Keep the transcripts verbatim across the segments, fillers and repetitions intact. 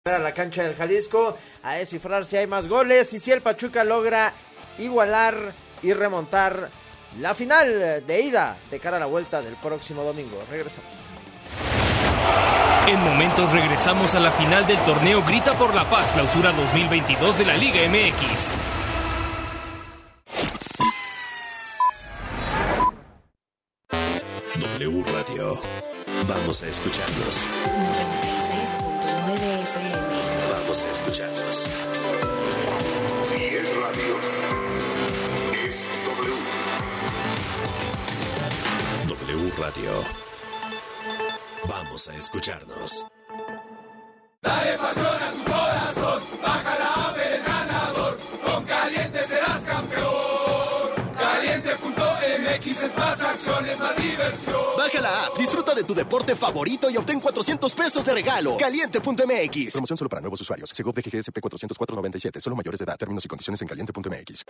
a la cancha del Jalisco a descifrar si hay más goles y si el Pachuca logra igualar y remontar la final de ida de cara a la vuelta del próximo domingo. Regresamos. En momentos regresamos a la final del torneo Grita por la Paz Clausura dos mil veintidós de la Liga M X. W Radio. Vamos a escucharnos. noventa y seis punto nueve F M. Vamos a escucharnos. Si es radio, es W. W Radio. Vamos a escucharnos. Dale pasión a tu corazón, baja la app, eres ganador, con Caliente serás campeón. Caliente punto M X es más acciones, más diversión. Baja la app, disfruta de tu deporte favorito y obtén cuatrocientos pesos de regalo. Caliente punto M X. Promoción solo para nuevos usuarios. Segov D G G S P cuatrocientos cuatro noventa y siete. Solo mayores de edad. Términos y condiciones en caliente punto M X.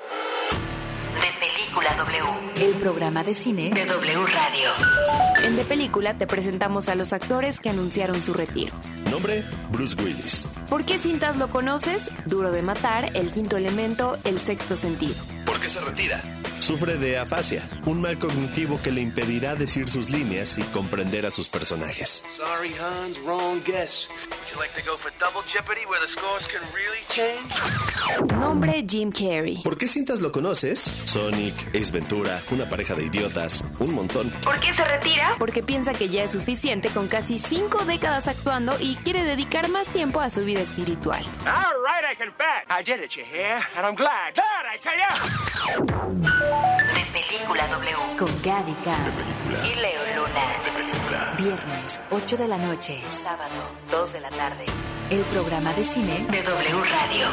De Película W, el programa de cine de W Radio. En De Película te presentamos a los actores que anunciaron su retiro. Nombre: Bruce Willis. ¿Por qué cintas lo conoces? Duro de Matar, El Quinto Elemento, El Sexto Sentido. ¿Por qué se retira? Sufre de afasia, un mal cognitivo que le impedirá decir sus líneas y comprender a sus personajes. Sorry, Hans, wrong guess. Would you like to go for double jeopardy where the scores can really change? Nombre: Jim Carrey. ¿Por qué cintas lo conoces? Sonic, Ace Ventura, Una pareja de idiotas, un montón. ¿Por qué se retira? Porque piensa que ya es suficiente con casi cinco décadas actuando y quiere dedicar más tiempo a su vida espiritual. All right, I can bet. I did it, you hear? And I'm glad. Glad, I tell ya. De Película W con Gaby Cam y Leo Luna. De Película. Viernes, ocho de la noche. Sábado, dos de la tarde. El programa de cine de W Radio.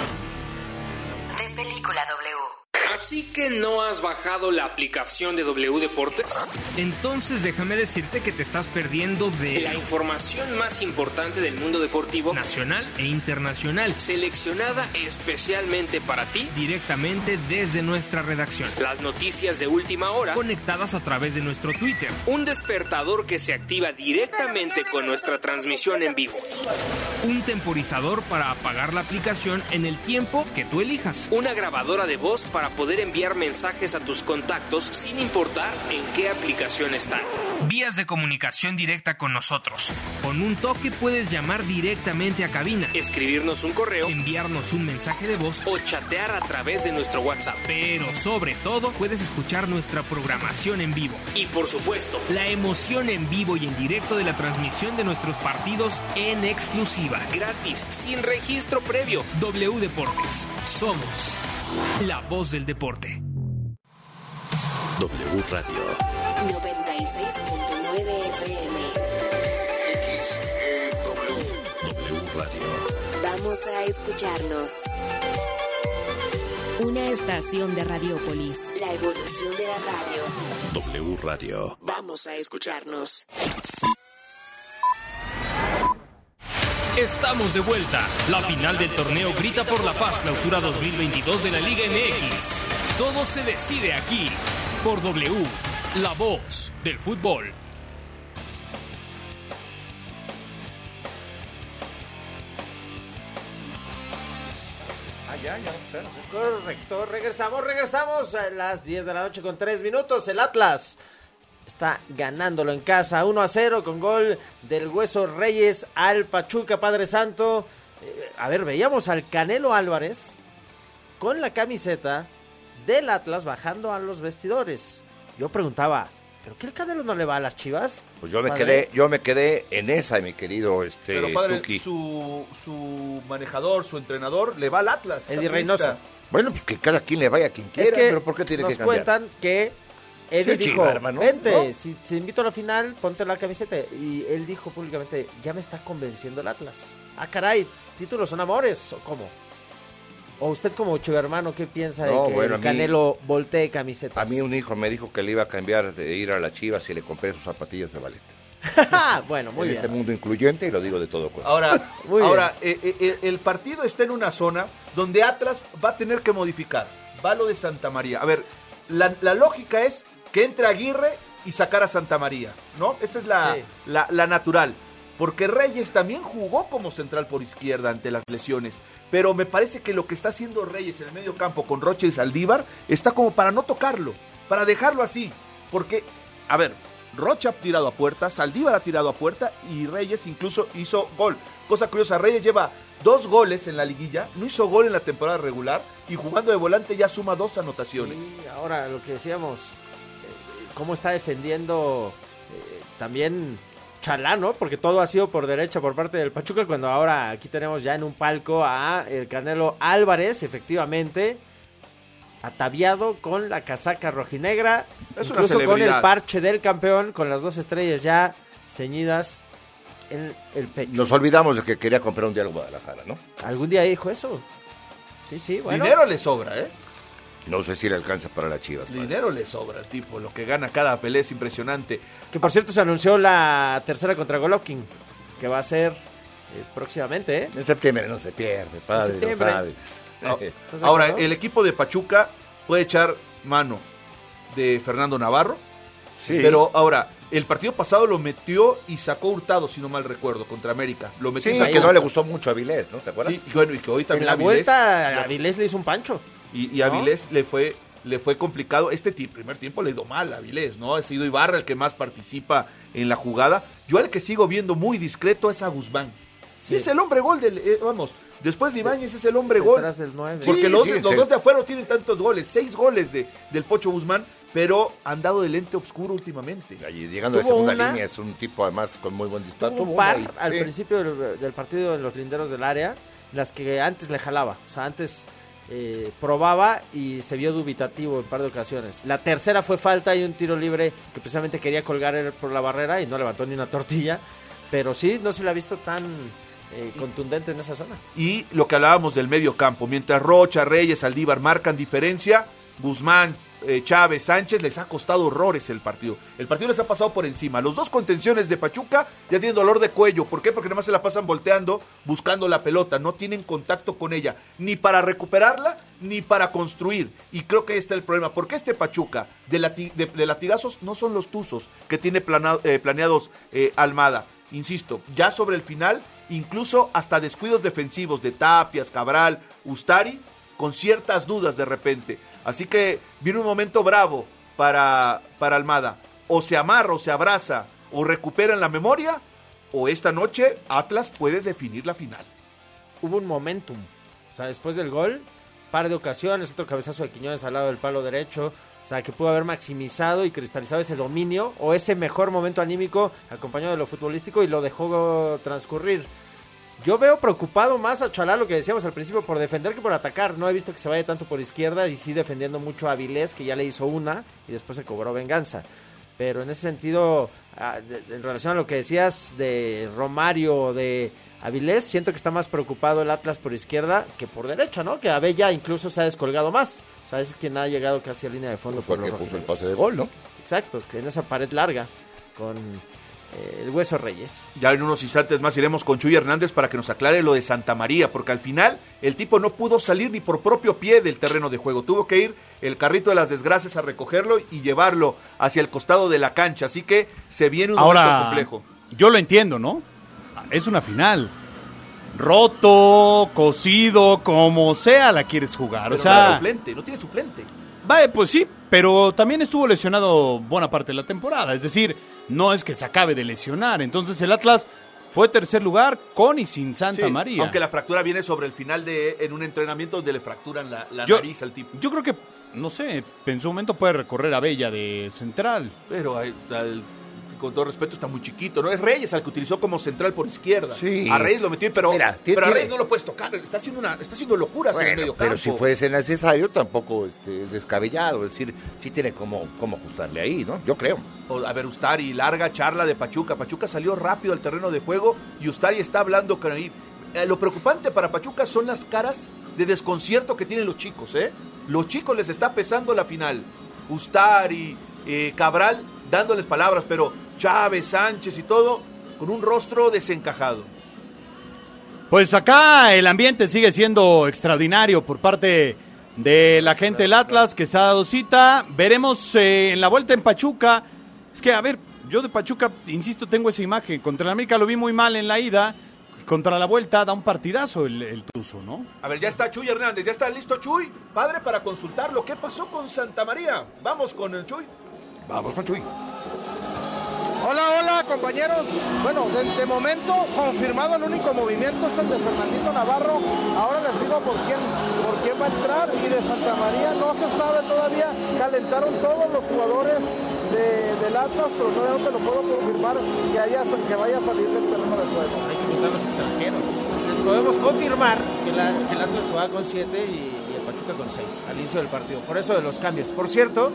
De Película W. ¿Así que no has bajado la aplicación de W Deportes? Entonces déjame decirte que te estás perdiendo de la información más importante del mundo deportivo nacional e internacional, seleccionada especialmente para ti, directamente desde nuestra redacción. Las noticias de última hora conectadas a través de nuestro Twitter. Un despertador que se activa directamente con nuestra transmisión en vivo. Un temporizador para apagar la aplicación en el tiempo que tú elijas. Una grabadora de voz para poder enviar mensajes a tus contactos sin importar en qué aplicación están. Vías de comunicación directa con nosotros. Con un toque puedes llamar directamente a cabina, escribirnos un correo, enviarnos un mensaje de voz o chatear a través de nuestro WhatsApp. Pero sobre todo puedes escuchar nuestra programación en vivo. Y por supuesto, la emoción en vivo y en directo de la transmisión de nuestros partidos en exclusiva, gratis, sin registro previo. W Deportes. Somos la voz del deporte. W Radio. noventa y seis punto nueve F M. X E W. W Radio. Vamos a escucharnos. Una estación de Radiópolis. La evolución de la radio. W Radio. Vamos a escucharnos. Estamos de vuelta. La final del torneo Grita por la Paz Clausura dos mil veintidós de la Liga M X. Todo se decide aquí, por W, la voz del fútbol. Ah, ya, ya, correcto. Regresamos, regresamos a las diez de la noche con tres minutos. El Atlas está ganándolo en casa, uno a cero con gol del Hueso Reyes al Pachuca, Padre Santo. Eh, a ver, veíamos al Canelo Álvarez con la camiseta del Atlas bajando a los vestidores. Yo preguntaba, ¿pero qué el Canelo no le va a las Chivas? Pues yo me padre? quedé, yo me quedé en esa, mi querido este Pero padre, Tuki. su, su manejador, su entrenador, le va al Atlas. Eddie Reynoso. Bueno, pues que cada quien le vaya a quien quiera, Es que pero ¿por qué tiene nos que cambiar? cuentan que Eddie Sí, dijo, chiva, hermano, vente, ¿no? si te invito a la final, ponte la camiseta. Y él dijo públicamente, ya me está convenciendo el Atlas. Ah, caray, ¿títulos son amores o cómo? O usted como chivermano, ¿qué piensa No, de que bueno, el a mí- Canelo voltee camisetas? A mí un hijo me dijo que le iba a cambiar de ir a la Chivas si le compré sus zapatillas de ballet. Bueno, muy en bien. este mundo incluyente, y lo digo de todo corazón. Ahora, Muy ahora eh, eh, el partido está en una zona donde Atlas va a tener que modificar. Va lo de Santa María. A ver, la, la lógica es que entre Aguirre y sacar a Santa María, ¿no? Esa es la, Sí. la, la natural. porque Reyes también jugó como central por izquierda ante las lesiones. Pero me parece que lo que está haciendo Reyes en el medio campo con Rocha y Saldívar está como para no tocarlo, para dejarlo así. Porque, a ver, Rocha ha tirado a puerta, Saldívar ha tirado a puerta y Reyes incluso hizo gol. Cosa curiosa, Reyes lleva dos goles en la liguilla, no hizo gol en la temporada regular y jugando de volante ya suma dos anotaciones. Sí, ahora lo que decíamos, eh, cómo está defendiendo eh, también Chalá, ¿no? Porque todo ha sido por derecha por parte del Pachuca, cuando ahora aquí tenemos ya en un palco a el Canelo Álvarez, efectivamente, ataviado con la casaca rojinegra, es una incluso con celebridad. el parche del campeón, con las dos estrellas ya ceñidas en el pecho. Nos olvidamos de que quería comprar un día al Guadalajara, ¿no? ¿Algún día dijo eso? Sí, sí, bueno. Dinero le sobra, ¿eh? No sé si le alcanza para las Chivas. Dinero padre. Le sobra al tipo, lo que gana cada pelea es impresionante. Que por cierto se anunció la tercera contra Golovkin, que va a ser eh, próximamente, ¿eh? En septiembre no se pierde, padre, en septiembre. lo sabes. Ahora, el equipo de Pachuca puede echar mano de Fernando Navarro, sí. Pero ahora, el partido pasado lo metió y sacó Hurtado, si no mal recuerdo, contra América. Lo metió sí, y sacó que no le gustó mucho a Avilés, ¿no? ¿Te acuerdas? Sí, bueno, y que hoy también en la Avilés, vuelta ya, Avilés le hizo un pancho. Y, y a Avilés ¿no? le fue le fue complicado. Este t- primer tiempo le ha ido mal a Avilés, ¿no? Ha sido Ibarra el que más participa en la jugada. Yo al que sigo viendo muy discreto es a Guzmán. Sí. Es el hombre gol del... Eh, vamos, después de Ibáñez es el hombre gol. Detrás del nueve. Porque sí, los, sí, los sí. dos de afuera no tienen tantos goles. Seis goles de, del Pocho Guzmán, pero han dado el lente oscuro últimamente. Allí, llegando de segunda una, línea, es un tipo además con muy buen disparo. Tuvo un par y, al sí. principio del, del partido en los linderos del área, las que antes le jalaba. O sea, antes... Eh, probaba y se vio dubitativo en un par de ocasiones. La tercera fue falta y un tiro libre que precisamente quería colgar él por la barrera y no levantó ni una tortilla, pero sí, no se le ha visto tan eh, contundente en esa zona. Y lo que hablábamos del medio campo, mientras Rocha, Reyes, Saldívar marcan diferencia, Guzmán, eh, Chávez, Sánchez les ha costado horrores el partido. El partido les ha pasado por encima. Los dos contenciones de Pachuca ya tienen dolor de cuello. ¿Por qué? Porque nada más se la pasan volteando, buscando la pelota. No tienen contacto con ella, ni para recuperarla, ni para construir. Y creo que ahí está el problema. Porque este Pachuca de, lati- de, de latigazos no son los tuzos que tiene plana- eh, planeados eh, Almada. Insisto, ya sobre el final, incluso hasta descuidos defensivos de Tapias, Cabral, Ustari, con ciertas dudas de repente. Así que viene un momento bravo para, para Almada. O se amarra, o se abraza, o recuperan la memoria, o esta noche Atlas puede definir la final. Hubo un momentum. O sea, después del gol, par de ocasiones, otro cabezazo de Quiñones al lado del palo derecho. O sea, que pudo haber maximizado y cristalizado ese dominio o ese mejor momento anímico acompañado de lo futbolístico y lo dejó transcurrir. Yo veo preocupado más a Chalá, lo que decíamos al principio, por defender que por atacar. No he visto que se vaya tanto por izquierda y sí defendiendo mucho a Avilés, que ya le hizo una y después se cobró venganza. Pero en ese sentido, en relación a lo que decías de Romario, de Avilés, siento que está más preocupado el Atlas por izquierda que por derecha, ¿no? Que Abella incluso se ha descolgado más. O sea, es quien ha llegado casi a línea de fondo. Pues por porque puso el pase de gol, ¿no? Exacto, que en esa pared larga con... Eh, el Hueso Reyes. Ya en unos instantes más iremos con Chuy Hernández para que nos aclare lo de Santa María, porque al final el tipo no pudo salir ni por propio pie del terreno de juego. Tuvo que ir el carrito de las desgracias a recogerlo y llevarlo hacia el costado de la cancha. Así que se viene un Ahora, momento complejo. Yo lo entiendo, ¿no? Es una final. Roto, cosido, como sea la quieres jugar. Pero o sea, no, suplente, no tiene suplente. Vale, pues sí, pero también estuvo lesionado buena parte de la temporada. Es decir, no es que se acabe de lesionar. Entonces el Atlas fue tercer lugar con y sin Santa Sí, María. aunque la fractura viene sobre el final de en un entrenamiento donde le fracturan la, la Yo- nariz al tipo. Yo creo que, no sé, en su momento puede recorrer a Bella de central. Pero hay- al- con todo respeto está muy chiquito, ¿no? Es Reyes al que utilizó como central por izquierda. Sí. A Reyes lo metió, pero, Mira, tiene- pero a Reyes tiene- no lo puedes tocar. Está haciendo una, está haciendo locuras en el Bueno, medio pero campo. si fuese necesario, tampoco este, es descabellado. Es decir, sí tiene como, como ajustarle ahí, ¿no? Yo creo. O, a ver, Ustari, larga charla de Pachuca. Pachuca salió rápido al terreno de juego y Ustari está hablando con ahí. Eh, lo preocupante para Pachuca son las caras de desconcierto que tienen los chicos, ¿eh? Los chicos les está pesando la final. Ustari, eh, Cabral, dándoles palabras, pero Chávez, Sánchez y todo, con un rostro desencajado. Pues acá el ambiente sigue siendo extraordinario por parte de la gente del Atlas que se ha dado cita. Veremos eh, en la vuelta en Pachuca. Es que, a ver, yo de Pachuca, insisto, tengo esa imagen. Contra el América lo vi muy mal en la ida. Contra la vuelta da un partidazo el, el Tuzo, ¿no? A ver, ya está Chuy Hernández, ya está listo Chuy, padre, para consultarlo. ¿Qué pasó con Santa María? Vamos con el Chuy. Vamos con Chuy. Hola, hola, compañeros. Bueno, de, de momento, confirmado el único movimiento es el de Fernandito Navarro. Ahora les digo por quién, por quién va a entrar. Y de Santa María no se sabe todavía. Calentaron todos los jugadores de, del Atlas, pero todavía no te lo puedo confirmar que, haya, que vaya a salir del terreno del juego. Hay que juntar los extranjeros. Les podemos confirmar que, la, que el Atlas jugaba con siete y, y el Pachuca con seis al inicio del partido. Por eso de los cambios. Por cierto,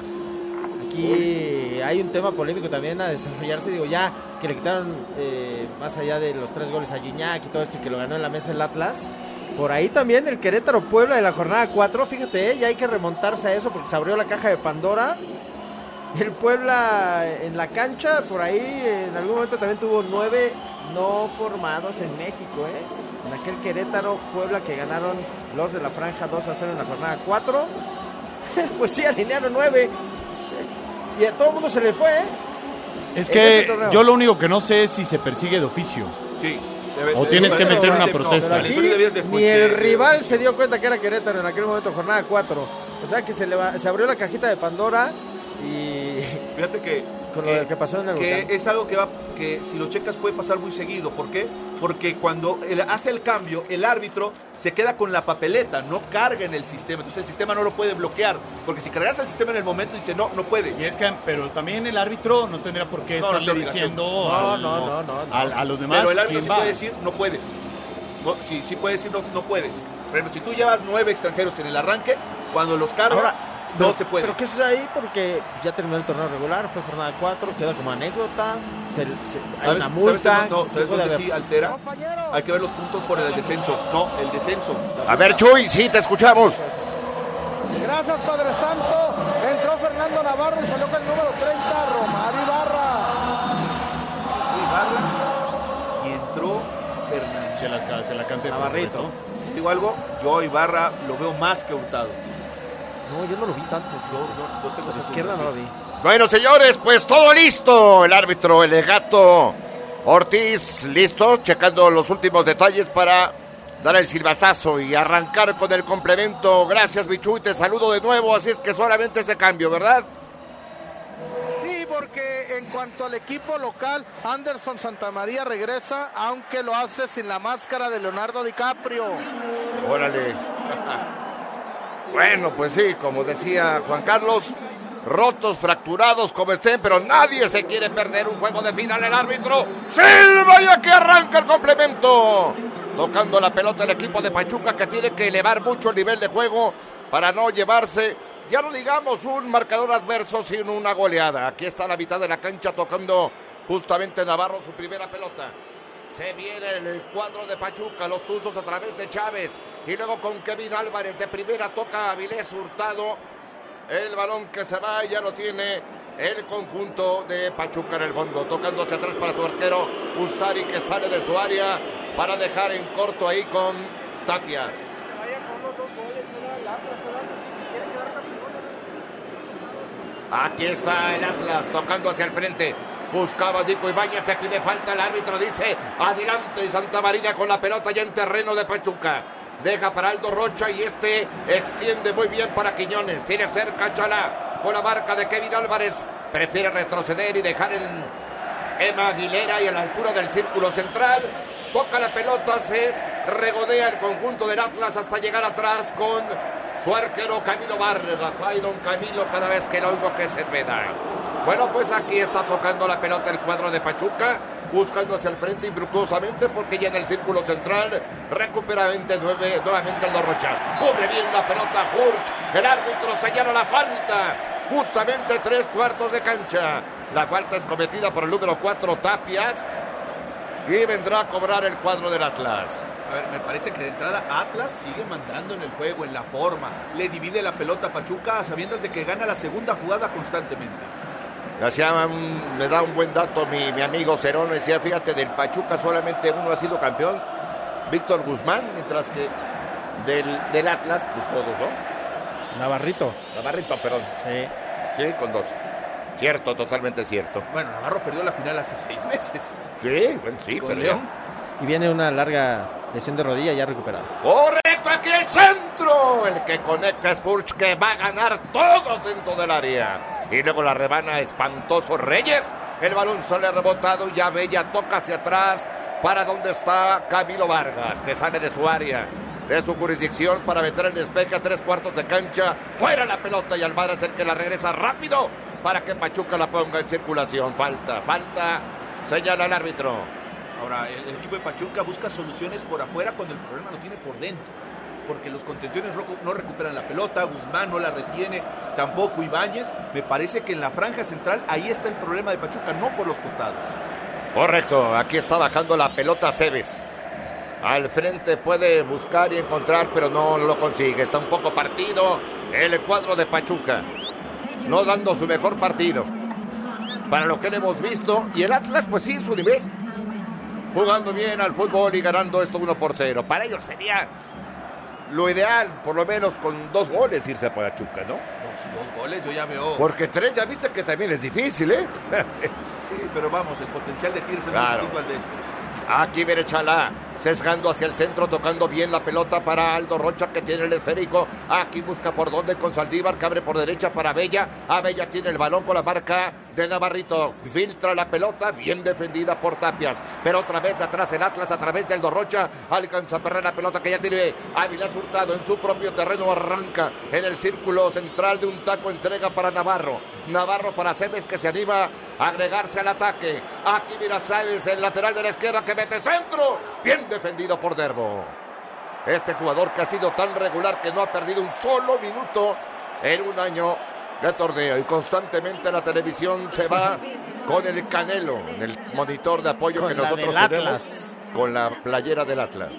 aquí hay un tema polémico también a desarrollarse. Digo, ya que le quitaron eh, más allá de los tres goles a Gignac y todo esto y que lo ganó en la mesa el Atlas. Por ahí también el Querétaro Puebla de la jornada cuatro. Fíjate, eh, ya hay que remontarse a eso porque se abrió la caja de Pandora. El Puebla en la cancha, por ahí en algún momento también tuvo nueve no formados en México, ¿eh? En aquel Querétaro Puebla que ganaron los de la franja dos a cero en la jornada cuatro. Pues sí, alinearon nueve. Y a todo el mundo se le fue, ¿eh? Es que este yo lo único que no sé es si se persigue de oficio. Sí. Debe, o tienes que meter una protesta. Aquí, ni el rival se dio cuenta que era Querétaro en aquel momento, jornada cuatro. O sea que se, le va, se abrió la cajita de Pandora y... Fíjate que... Con que, lo que pasó en el que volcán. Es algo que va, que si lo checas puede pasar muy seguido. ¿Por qué? Porque cuando él hace el cambio, el árbitro se queda con la papeleta, no carga en el sistema. Entonces el sistema no lo puede bloquear. Porque si cargas el sistema en el momento, dice no, no puede. Y es que, pero también el árbitro no tendrá por qué no, estarle no, diciendo no, al, no, no, no, no. A, a los demás. Pero el árbitro sí va. puede decir no puedes. No, sí, sí puede decir no, no puedes. Por ejemplo, si tú llevas nueve extranjeros en el arranque, cuando los carga, Ahora, no pero, se puede. Pero ¿qué sucede ahí? Porque ya terminó el torneo regular, fue jornada cuatro, queda como anécdota, se, se, hay una multa. ¿Sabes, no, ¿sabes dónde sí altera? Hay que ver los puntos por el descenso. No, el descenso. A ver, Chuy, sí, te escuchamos. Gracias, Padre Santo. Entró Fernando Navarro y salió con el número treinta, Romario Ibarra. Ibarra. Y entró Fernández. Se, las, se la canté. Navarrito. Digo algo, yo Ibarra lo veo más que Hurtado. No, yo no lo vi tanto. Yo, yo, yo tengo esa izquierda, no lo vi. Bueno, señores, pues todo listo. El árbitro, el legato Ortiz, listo, checando los últimos detalles para dar el silbatazo y arrancar con el complemento. Gracias, Bichuy, te saludo de nuevo. Así es que solamente ese cambio, ¿verdad? Sí, porque en cuanto al equipo local, Anderson Santamaría regresa, aunque lo hace sin la máscara de Leonardo DiCaprio. Órale. Bueno, pues sí, como decía Juan Carlos, rotos, fracturados como estén, pero nadie se quiere perder un juego de final. El árbitro silba ya que arranca el complemento. Tocando la pelota el equipo de Pachuca, que tiene que elevar mucho el nivel de juego para no llevarse, ya no digamos un marcador adverso, sino una goleada. Aquí está la mitad de la cancha tocando justamente Navarro su primera pelota. Se viene el cuadro de Pachuca, los Tuzos a través de Chávez. Y luego con Kevin Álvarez de primera toca Avilés Hurtado. El balón que se va ya lo tiene el conjunto de Pachuca en el fondo. Tocando hacia atrás para su arquero Ustari, que sale de su área para dejar en corto ahí con Tapias. Se vaya con los dos goles, era el Atlas, si quiere quedar campeón. Aquí está el Atlas tocando hacia el frente. Buscaba Nico Ibáñez, se pide falta, el árbitro dice adelante, y Santa María con la pelota ya en terreno de Pachuca. Deja para Aldo Rocha y este extiende muy bien para Quiñones. Tiene cerca Chalá con la marca de Kevin Álvarez. Prefiere retroceder y dejar en Emma Aguilera y a la altura del círculo central. Toca la pelota, se regodea el conjunto del Atlas hasta llegar atrás con su arquero Camilo Vargas. Ay, don Camilo, cada vez que lo oigo que se me da. Bueno, pues aquí está tocando la pelota el cuadro de Pachuca, buscando hacia el frente infructuosamente porque ya en el círculo central recupera nueve, nuevamente el Rocha. Cubre bien la pelota Furch, el árbitro señala la falta, justamente tres cuartos de cancha. La falta es cometida por el número cuatro, Tapias, y vendrá a cobrar el cuadro del Atlas. A ver, me parece que de entrada Atlas sigue mandando en el juego, en la forma. Le divide la pelota a Pachuca a sabiendas de que gana la segunda jugada constantemente. Hacía un, me da un buen dato mi, mi amigo Cerón, decía, fíjate, del Pachuca solamente uno ha sido campeón, Víctor Guzmán, mientras que del, del Atlas, pues todos, ¿no? Navarrito. Navarrito, perdón. Sí. Sí, con dos. Cierto, totalmente cierto. Bueno, Navarro perdió la final hace seis meses. Sí, bueno, sí, Con pero León. Y viene una larga lesión de rodilla ya recuperada. Correcto, aquí el centro. El que conecta es Furch, que va a ganar todo centro del área. Y luego la rebana espantoso Reyes. El balón sale rebotado y ya Bella toca hacia atrás para donde está Camilo Vargas, que sale de su área, de su jurisdicción para meter el despeje a tres cuartos de cancha. Fuera la pelota y Alvarez es el que la regresa rápido para que Pachuca la ponga en circulación. Falta, falta, señala el árbitro. Ahora, el, el equipo de Pachuca busca soluciones por afuera cuando el problema lo tiene por dentro. Porque los contenciones no recuperan la pelota, Guzmán no la retiene, tampoco Ibáñez. Me parece que en la franja central ahí está el problema de Pachuca, no por los costados. Correcto, aquí está bajando la pelota Cebes. Al frente puede buscar y encontrar, pero no lo consigue. Está un poco partido el cuadro de Pachuca, no dando su mejor partido para lo que le hemos visto. Y el Atlas, pues sí, en su nivel, jugando bien al fútbol y ganando esto uno por cero. Para ellos sería lo ideal, por lo menos con dos goles irse a Pachuca, ¿no? Dos, dos goles, yo ya veo. Porque tres ya viste que también es difícil, ¿eh? Sí, pero vamos, el potencial de Tigres es Claro. muy distinto al de estos. Aquí viene Chalá, sesgando hacia el centro, tocando bien la pelota para Aldo Rocha, que tiene el esférico. Aquí busca por dónde con Saldívar, que abre por derecha para Bella. A Bella tiene el balón con la marca de Navarrito. Filtra la pelota, bien defendida por Tapias. Pero otra vez atrás el Atlas, a través de Aldo Rocha. Alcanza a perder la pelota que ya tiene Ávila Hurtado en su propio terreno. Arranca en el círculo central de un taco, entrega para Navarro. Navarro para Cebes, que se anima a agregarse al ataque. Aquí mira Cebes, el lateral de la izquierda, que mete centro, bien defendido por Derbo. Este jugador que ha sido tan regular que no ha perdido un solo minuto en un año de torneo, y constantemente la televisión se va con el Canelo en el monitor de apoyo Con que la nosotros del tenemos, Atlas. con la playera del Atlas.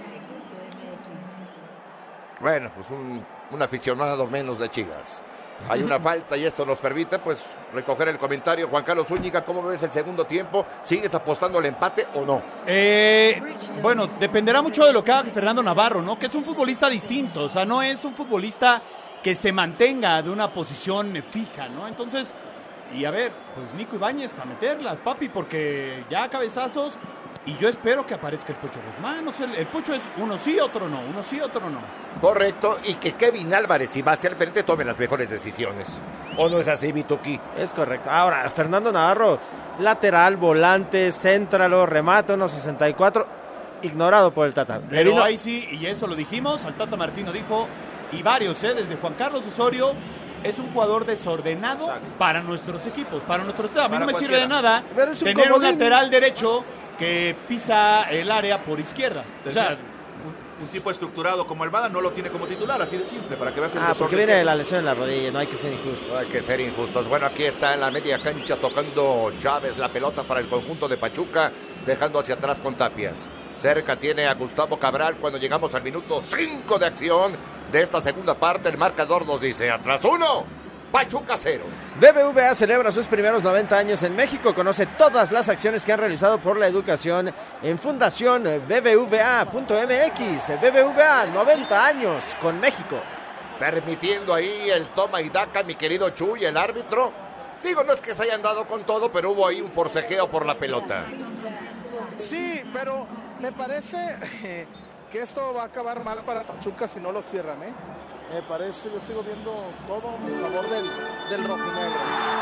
Bueno, pues un, un aficionado menos de Chivas. Hay una falta y esto nos permite pues recoger el comentario. Juan Carlos Zúñiga, ¿cómo ves el segundo tiempo? ¿Sigues apostando al empate o no? Eh, bueno, dependerá mucho de lo que haga Fernando Navarro, ¿no? Que es un futbolista distinto, o sea, no es un futbolista que se mantenga de una posición fija, ¿no? Entonces, y a ver, pues Nico Ibáñez a meterlas, papi, porque ya cabezazos, y yo espero que aparezca el Pocho Guzmán. O sea, el, el Pocho es uno sí, otro no, uno sí, otro no. Correcto, y que Kevin Álvarez, si va hacia el frente, tome las mejores decisiones. ¿O no es así, Vituki? Es correcto. Ahora, Fernando Navarro, lateral, volante, céntralo, remata, uno sesenta y cuatro, ignorado por el Tata. Pero vino... ahí sí, y eso lo dijimos, al Tata Martino dijo, y varios, ¿eh? Desde Juan Carlos Osorio, es un jugador desordenado. Exacto. Para nuestros equipos, para nuestros... A mí para no me cualquiera. Sirve de nada tener un lateral derecho que pisa el área por izquierda. O sea, un, un tipo estructurado como Almada no lo tiene como titular, así de simple, para que veas el Ah, porque viene de la lesión en la rodilla, no hay que ser injustos. No hay que ser injustos. Bueno, aquí está en la media cancha tocando Chávez la pelota para el conjunto de Pachuca, dejando hacia atrás con Tapias. Cerca tiene a Gustavo Cabral cuando llegamos al minuto cinco de acción de esta segunda parte. El marcador nos dice, atrás uno, Pachuca cero. B B V A celebra sus primeros noventa años en México. Conoce todas las acciones que han realizado por la educación en Fundación B B V A punto M X. B B V A, noventa años con México. Permitiendo ahí el toma y daca, mi querido Chuy, el árbitro. Digo, no es que se hayan dado con todo, pero hubo ahí un forcejeo por la pelota. Sí, pero me parece eh, que esto va a acabar mal para Pachuca si no lo cierran, ¿eh? Me parece, yo sigo viendo todo a favor del, del rojinegro.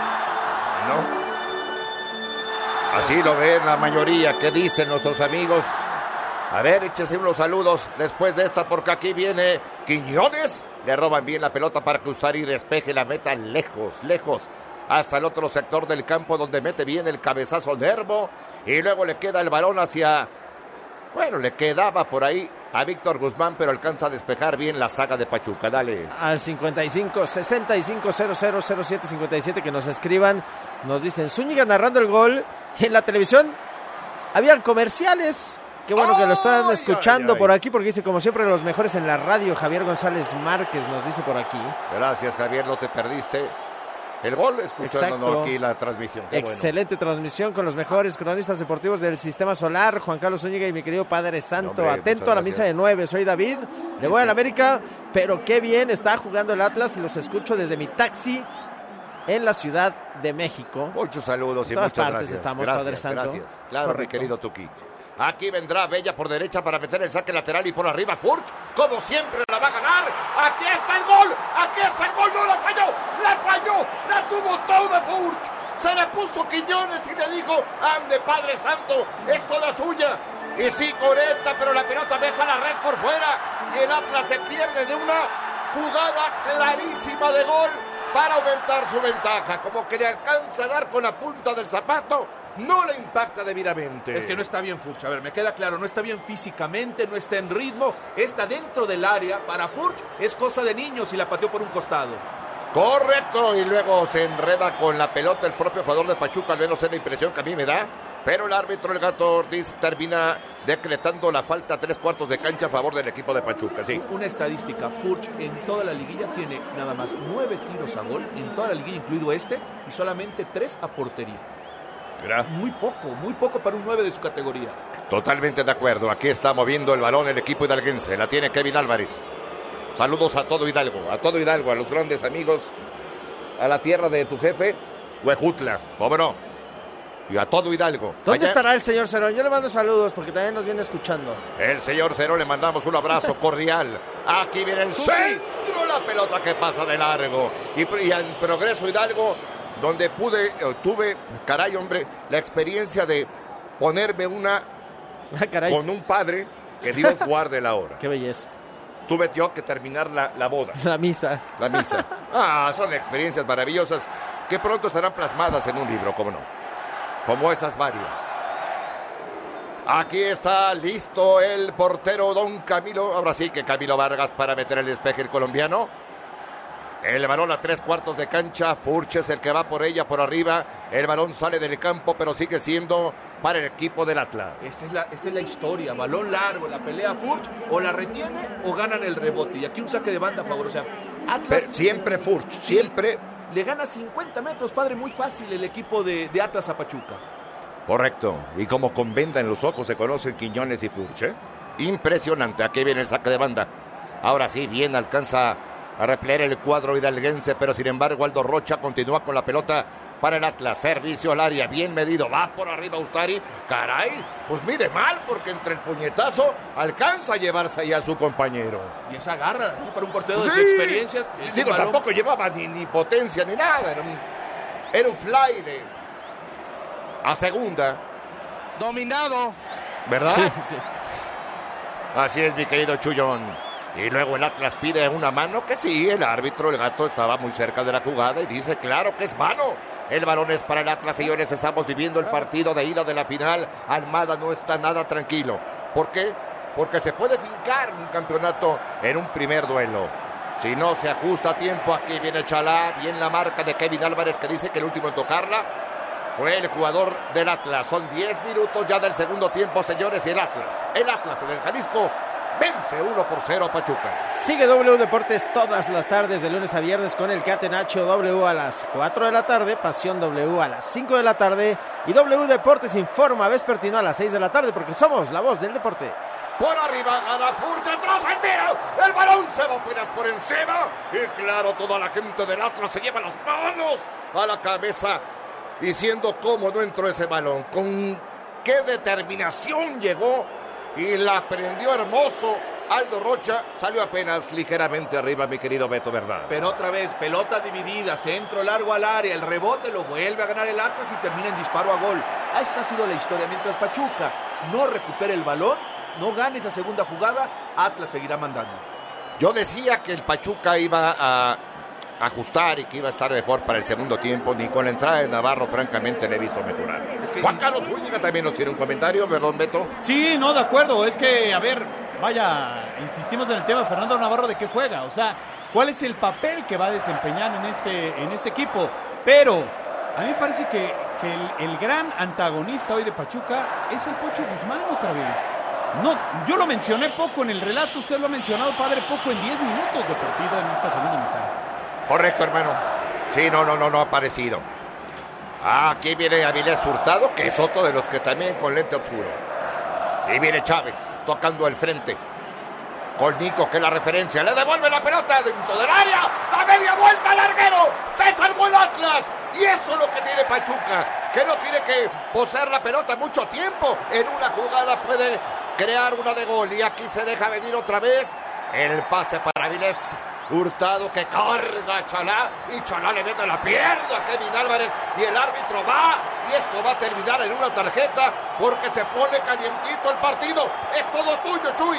No. Así lo ven la mayoría. ¿Qué dicen nuestros amigos? A ver, échese unos saludos después de esta, porque aquí viene Quiñones. Le roban bien la pelota para cruzar y despeje la meta lejos, lejos. Hasta el otro sector del campo donde mete bien el cabezazo Nervo. Y luego le queda el balón hacia... Bueno, le quedaba por ahí a Víctor Guzmán, pero alcanza a despejar bien la saga de Pachuca. Dale. Al cincuenta y cinco, sesenta y cinco, cero cero cero siete cincuenta y siete que nos escriban. Nos dicen, Zúñiga narrando el gol. Y en la televisión habían comerciales. Qué bueno que lo están escuchando ay, ay. por aquí, porque dice, como siempre, los mejores en la radio. Javier González Márquez nos dice por aquí. Gracias, Javier, no te perdiste el gol, escuchándonos aquí la transmisión. Qué Excelente bueno. transmisión con los mejores cronistas deportivos del Sistema Solar, Juan Carlos Zúñiga y mi querido Padre Santo. Hombre, atento a la misa de nueve, soy David, le voy a la América, pero qué bien está jugando el Atlas y los escucho desde mi taxi en la Ciudad de México. Muchos saludos y en todas muchas partes gracias. estamos, gracias, Padre Santo. Gracias, claro, Correcto. mi querido Tuki. Aquí vendrá Bella por derecha para meter el saque lateral y por arriba Furch, como siempre la va a ganar. Aquí está el gol, aquí está el gol, no la falló, la falló, la tuvo toda Furch. Se le puso Quiñones y le dijo, ande Padre Santo, es toda suya. Y sí, correcta, pero la pelota besa la red por fuera y el Atlas se pierde de una jugada clarísima de gol para aumentar su ventaja. Como que le alcanza a dar con la punta del zapato, no le impacta debidamente. Es que no está bien Furch, a ver, me queda claro, no está bien físicamente, no está en ritmo, está dentro del área. Para Furch es cosa de niños y la pateó por un costado. Correcto, y luego se enreda con la pelota el propio jugador de Pachuca, al menos es la impresión que a mí me da. Pero el árbitro, el Gato Ortiz, termina decretando la falta a tres cuartos de cancha a favor del equipo de Pachuca. Sí. Una estadística, Furch en toda la liguilla tiene nada más nueve tiros a gol, en toda la liguilla, incluido este, y solamente tres a portería. ¿Verdad? Muy poco, muy poco para un nueve de su categoría. Totalmente de acuerdo. Aquí está moviendo el balón el equipo hidalguense. La tiene Kevin Álvarez. Saludos a todo Hidalgo, a todo Hidalgo, a los grandes amigos, a la tierra de tu jefe, Huejutla, ¿cómo no? Y a todo Hidalgo. ¿Dónde Allá, estará el señor Cerón? Yo le mando saludos porque también nos viene escuchando. el señor Cerón, le mandamos un abrazo cordial. Aquí viene el centro, la pelota que pasa de largo. Y, y al Progreso Hidalgo, donde pude, eh, tuve, caray hombre, la experiencia de ponerme una ah, con un padre que Dios guarde la hora. Qué belleza. Tuve yo que terminar la, la boda. La misa. La misa. Ah, son experiencias maravillosas que pronto estarán plasmadas en un libro, ¿cómo no? Como esas varias. Aquí está listo el portero Don Camilo. Ahora sí que Camilo Vargas para meter el despeje el colombiano. El balón a tres cuartos de cancha. Furch es el que va por ella, por arriba. El balón sale del campo, pero sigue siendo para el equipo del Atlas. Esta es la, esta es la historia. Balón largo, la pelea Furch, o la retiene o ganan el rebote. Y aquí un saque de banda a favor. O sea, Atlas... Pero siempre Furch, siempre... Le gana cincuenta metros, padre, muy fácil el equipo de, de Atlas a Pachuca. Correcto. Y como con venda en los ojos se conocen Quiñones y Furch, ¿eh? Impresionante. Aquí viene el saque de banda. Ahora sí, bien alcanza a replegar el cuadro hidalguense, pero sin embargo Aldo Rocha continúa con la pelota para el Atlas. Servicio al área, bien medido, va por arriba Ustari. Caray, pues mide mal porque entre el puñetazo alcanza a llevarse allá a su compañero. Y esa garra, ¿no? Para un portero Sí. de su experiencia. Digo, balón... tampoco llevaba ni, ni potencia ni nada, era un, era un fly de a segunda. Dominado. ¿Verdad? Sí, sí. Así es, mi querido Chullón. Y luego el Atlas pide una mano que sí, el árbitro, el Gato, estaba muy cerca de la jugada y dice, claro que es mano. El balón es para el Atlas, señores, estamos viviendo el partido de ida de la final. Almada no está nada tranquilo. ¿Por qué? Porque se puede fincar un campeonato en un primer duelo. Si no se ajusta a tiempo, aquí viene Chalá, bien la marca de Kevin Álvarez que dice que el último en tocarla fue el jugador del Atlas. Son diez minutos ya del segundo tiempo, señores, y el Atlas, el Atlas en el Jalisco vence uno por cero a Pachuca. Sigue W Deportes todas las tardes de lunes a viernes con el Catenacho W a las cuatro de la tarde, Pasión W a las cinco de la tarde y W Deportes Informa vespertino a las seis de la tarde porque somos la voz del deporte. Por arriba, gana Furch, atrás el tiro, el balón se va apenas por encima y claro, toda la gente del Atlas se lleva las manos a la cabeza diciendo cómo no entró ese balón, con qué determinación llegó y la prendió hermoso. Aldo Rocha salió apenas ligeramente arriba, mi querido Beto, ¿verdad? Pero otra vez, pelota dividida, centro largo al área, el rebote lo vuelve a ganar el Atlas y termina en disparo a gol. Ah, esta ha sido la historia. Mientras Pachuca no recupere el balón, no gane esa segunda jugada, Atlas seguirá mandando. Yo decía que el Pachuca iba a ajustar y que iba a estar mejor para el segundo tiempo. Ni con la entrada de Navarro, francamente, le he visto mejorar. Es que... Juan Carlos Zúñiga también nos tiene un comentario, perdón, Beto. Sí, no, de acuerdo. Es que, a ver, vaya, insistimos en el tema de Fernando Navarro de qué juega. O sea, ¿cuál es el papel que va a desempeñar en este, en este equipo? Pero a mí me parece que, que el, el gran antagonista hoy de Pachuca es el Pocho Guzmán otra vez. No, yo lo mencioné poco en el relato, usted lo ha mencionado, padre, poco en diez minutos de partido en esta segunda mitad. Correcto, hermano. Sí, no, no, no, no ha aparecido. Ah, aquí viene Avilés Hurtado, que es otro de los que también con lente oscuro. Y viene Chávez, tocando al frente. con Nico, que es la referencia, le devuelve la pelota dentro del área, da media vuelta al larguero, se salvó el Atlas, y eso es lo que tiene Pachuca, que no tiene que poseer la pelota mucho tiempo, en una jugada puede crear una de gol, y aquí se deja venir otra vez el pase para Avilés Hurtado, que carga a Chalá, y Chalá le mete la pierna a Kevin Álvarez, y el árbitro va, y esto va a terminar en una tarjeta, porque se pone calientito el partido. Es todo tuyo, Chuy.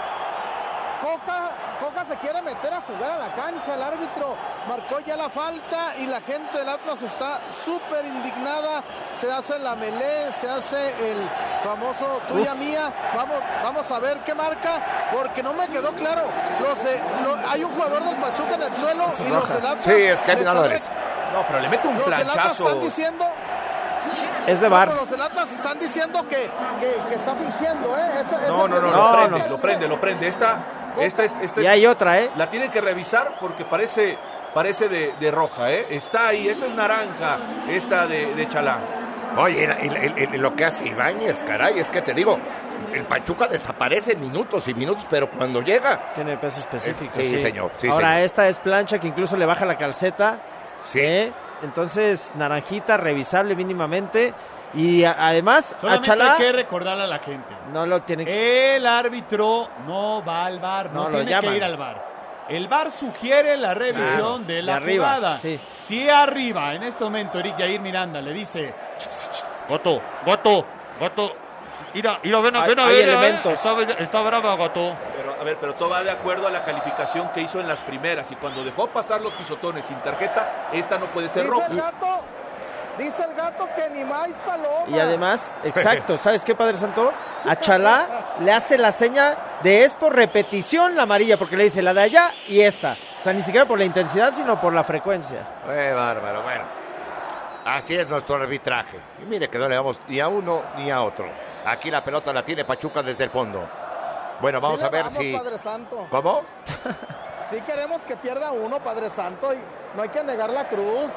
Coca, Coca se quiere meter a jugar a la cancha, el árbitro marcó ya la falta y la gente del Atlas está súper indignada, se hace la melé, se hace el famoso tuya Uf. mía, vamos, vamos a ver qué marca, porque no me quedó claro, los de, lo, hay un jugador del Pachuca en el suelo es y roja. Los del Atlas... Sí, es Kevin Álvarez. No, pero le mete un los planchazo. Los del Atlas están diciendo... Es de V A R. No, los del Atlas están diciendo que, que, que está fingiendo, ¿eh? Esa, esa no, no, no, no, lo prende, no. lo prende, lo prende. Esta... Esta es, esta y es, hay otra, ¿eh? La tienen que revisar porque parece, parece de, de roja, ¿eh? Está ahí, esta es naranja, esta de, de Chalá. Oye, el, el, el, lo que hace Ibáñez, caray, es que te digo, el Pachuca desaparece minutos y minutos, pero cuando llega... Tiene peso específico, eh, sí, sí. señor. Sí, Ahora, señor. esta es plancha que incluso le baja la calceta. Sí. ¿eh? Entonces, naranjita, revisable mínimamente. Y a, además, solamente a Chalá, hay que recordarle a la gente. No lo tiene que... El árbitro no va al V A R, no, no tiene que ir al V A R. El V A R sugiere la revisión claro, de la de arriba, jugada. Sí. Si arriba, en este momento, Eric Jair Miranda le dice: Gato, gato, gato. Mira, mira, ven, hay, ven a hay ver. elementos. Eh. Está, está brava, gato. Pero, a ver, pero todo va de acuerdo a la calificación que hizo en las primeras. Y cuando dejó pasar los pisotones sin tarjeta, esta no puede ser roja. Dice el gato que ni más paloma. Y además, exacto, ¿sabes qué, Padre Santo? A Chalá le hace la seña de es por repetición la amarilla, porque le dice la de allá y esta. O sea, ni siquiera por la intensidad, sino por la frecuencia. ¡Eh, bárbaro! Bueno, así es nuestro arbitraje. Y mire que no le damos ni a uno ni a otro. Aquí la pelota la tiene Pachuca desde el fondo. Bueno, vamos sí a ver vamos, si... Padre Santo. ¿Cómo? Sí queremos que pierda uno, Padre Santo, y no hay que negar la cruz.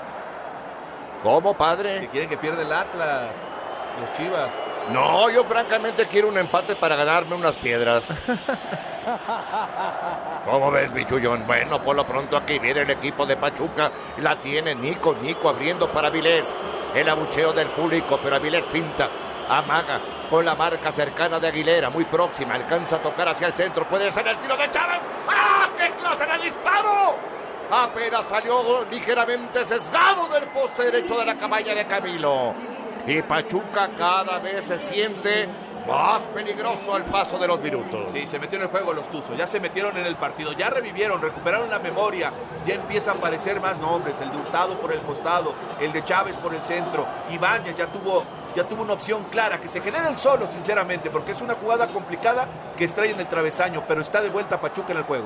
¿Cómo, padre? Que quieren que pierda el Atlas, los Chivas. No, yo francamente quiero un empate para ganarme unas piedras. ¿Cómo ves, mi chullón? Bueno, por lo pronto aquí viene el equipo de Pachuca. La tiene Nico, Nico abriendo para Avilés. El abucheo del público, pero Avilés finta, amaga con la marca cercana de Aguilera, muy próxima. Alcanza a tocar hacia el centro. Puede ser el tiro de Chávez. ¡Ah, qué clase de disparo! Apenas salió ligeramente sesgado del poste derecho de la cabaña de Camilo. Y Pachuca cada vez se siente más peligroso al paso de los minutos. Sí, se metió en el juego los Tuzos, ya se metieron en el partido, ya revivieron, recuperaron la memoria, ya empieza a aparecer más nombres, el de Hurtado por el costado, el de Chávez por el centro, Ibáñez ya tuvo, ya tuvo una opción clara, que se genera el solo, sinceramente, porque es una jugada complicada que extrae en el travesaño, pero está de vuelta Pachuca en el juego.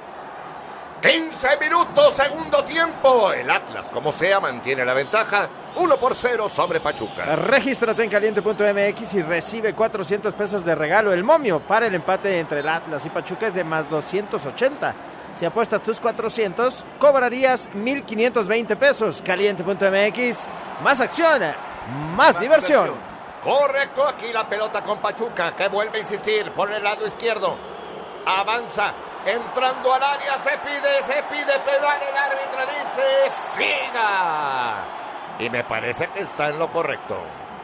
quince minutos, segundo tiempo. El Atlas, como sea, mantiene la ventaja. uno por cero sobre Pachuca. Regístrate en caliente punto m x y recibe cuatrocientos pesos de regalo. El momio para el empate entre el Atlas y Pachuca es de más doscientos ochenta. Si apuestas tus cuatrocientos, cobrarías mil quinientos veinte pesos. caliente punto m x, más acción, más, más diversión. diversión. Correcto, aquí la pelota con Pachuca, que vuelve a insistir por el lado izquierdo. Avanza. Entrando al área, se pide, se pide pedal, el árbitro dice, ¡siga! Y me parece que está en lo correcto.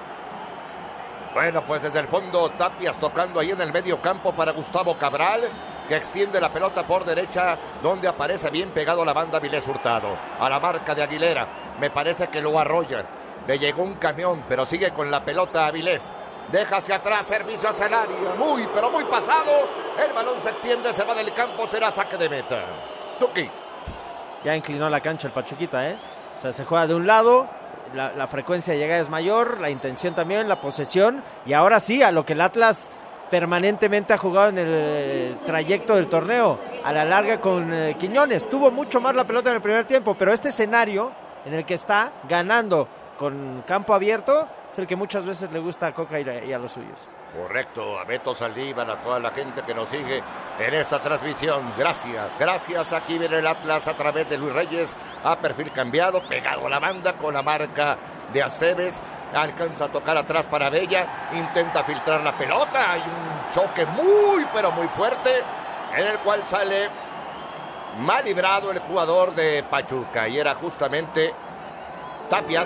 Bueno, pues desde el fondo, Tapias tocando ahí en el medio campo para Gustavo Cabral, que extiende la pelota por derecha, donde aparece bien pegado la banda Avilés Hurtado. A la marca de Aguilera, me parece que lo arrolla. Le llegó un camión, pero sigue con la pelota Avilés. Deja hacia atrás, servicio hacia el área. Muy, pero muy pasado. El balón se extiende, se va del campo, será saque de meta. Tuki. Ya inclinó la cancha el Pachuquita, ¿eh? O sea, se juega de un lado, la, la frecuencia de llegada es mayor, la intención también, la posesión. Y ahora sí, a lo que el Atlas permanentemente ha jugado en el trayecto del torneo. A la larga con eh, Quiñones. Tuvo mucho más la pelota en el primer tiempo, pero este escenario en el que está ganando con campo abierto es el que muchas veces le gusta a Coca y a, y a los suyos. Correcto, a Beto Saldívar, a toda la gente que nos sigue en esta transmisión. Gracias, gracias. Aquí viene el Atlas a través de Luis Reyes, a perfil cambiado, pegado a la banda con la marca de Aceves. Alcanza a tocar atrás para Bella, intenta filtrar la pelota. Hay un choque muy, pero muy fuerte. en el cual sale mal librado el jugador de Pachuca, y era justamente Tapias.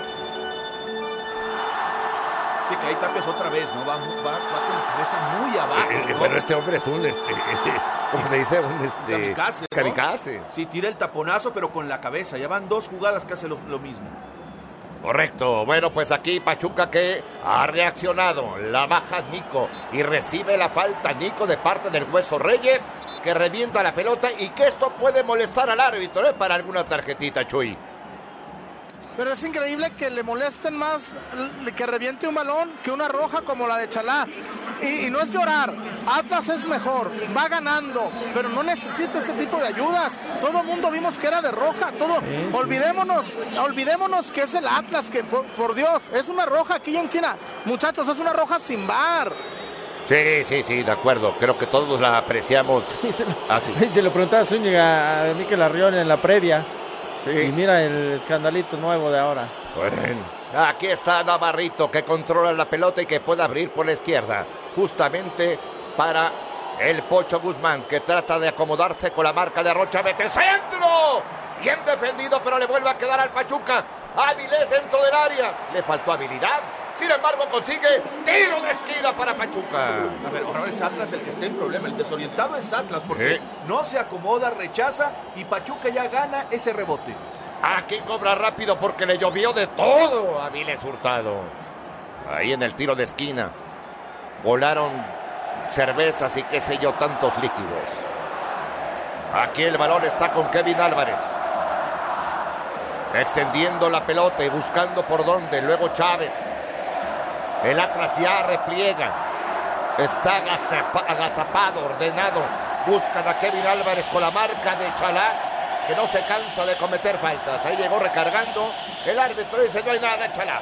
Sí, que ahí Tapias otra vez, ¿no? Va, va, va con la cabeza muy abajo, Eh, ¿no? Pero este hombre es un, este, ¿cómo se dice? Un este, Kamikaze, ¿no? kamikaze. Sí, tira el taponazo, pero con la cabeza. Ya van dos jugadas que hace lo, lo mismo. Correcto. Bueno, pues aquí Pachuca que ha reaccionado. La baja Nico y recibe la falta Nico de parte del Hueso Reyes, que revienta la pelota y que esto puede molestar al árbitro, ¿eh? Para alguna tarjetita, Chuy. Pero es increíble que le molesten más que reviente un balón que una roja como la de Chalá. Y, y no es llorar, Atlas es mejor, va ganando, pero no necesita ese tipo de ayudas. Todo el mundo vimos que era de roja, todo. Sí, sí. Olvidémonos, olvidémonos que es el Atlas, que por, por Dios, es una roja aquí en China. Muchachos, es una roja sin bar. Sí, sí, sí, de acuerdo. Creo que todos la apreciamos. Y se lo, así. y se lo preguntaba Zúñiga a Mikel Arrión en la previa. Sí. Y mira el escandalito nuevo de ahora. Bueno, aquí está Navarrito, que controla la pelota y que puede abrir por la izquierda, justamente para el Pocho Guzmán, que trata de acomodarse con la marca de Rocha. ¡Vete centro! Bien defendido, pero le vuelve a quedar al Pachuca. Avilés dentro del área. Le faltó habilidad. Sin embargo, consigue tiro de esquina para Pachuca. A ver, ahora es Atlas el que está en problema. El desorientado es Atlas porque ¿Sí? no se acomoda, rechaza y Pachuca ya gana ese rebote. Aquí cobra rápido porque le llovió de todo a Avilés Hurtado. Ahí en el tiro de esquina. Volaron cervezas y qué sé yo, tantos líquidos. Aquí el balón está con Kevin Álvarez. Extendiendo la pelota y buscando por dónde. Luego Chávez. El Atlas ya repliega. Está agazapado, ordenado. Buscan a Kevin Álvarez con la marca de Chalá, que no se cansa de cometer faltas. Ahí llegó recargando. El árbitro dice: no hay nada, Chalá.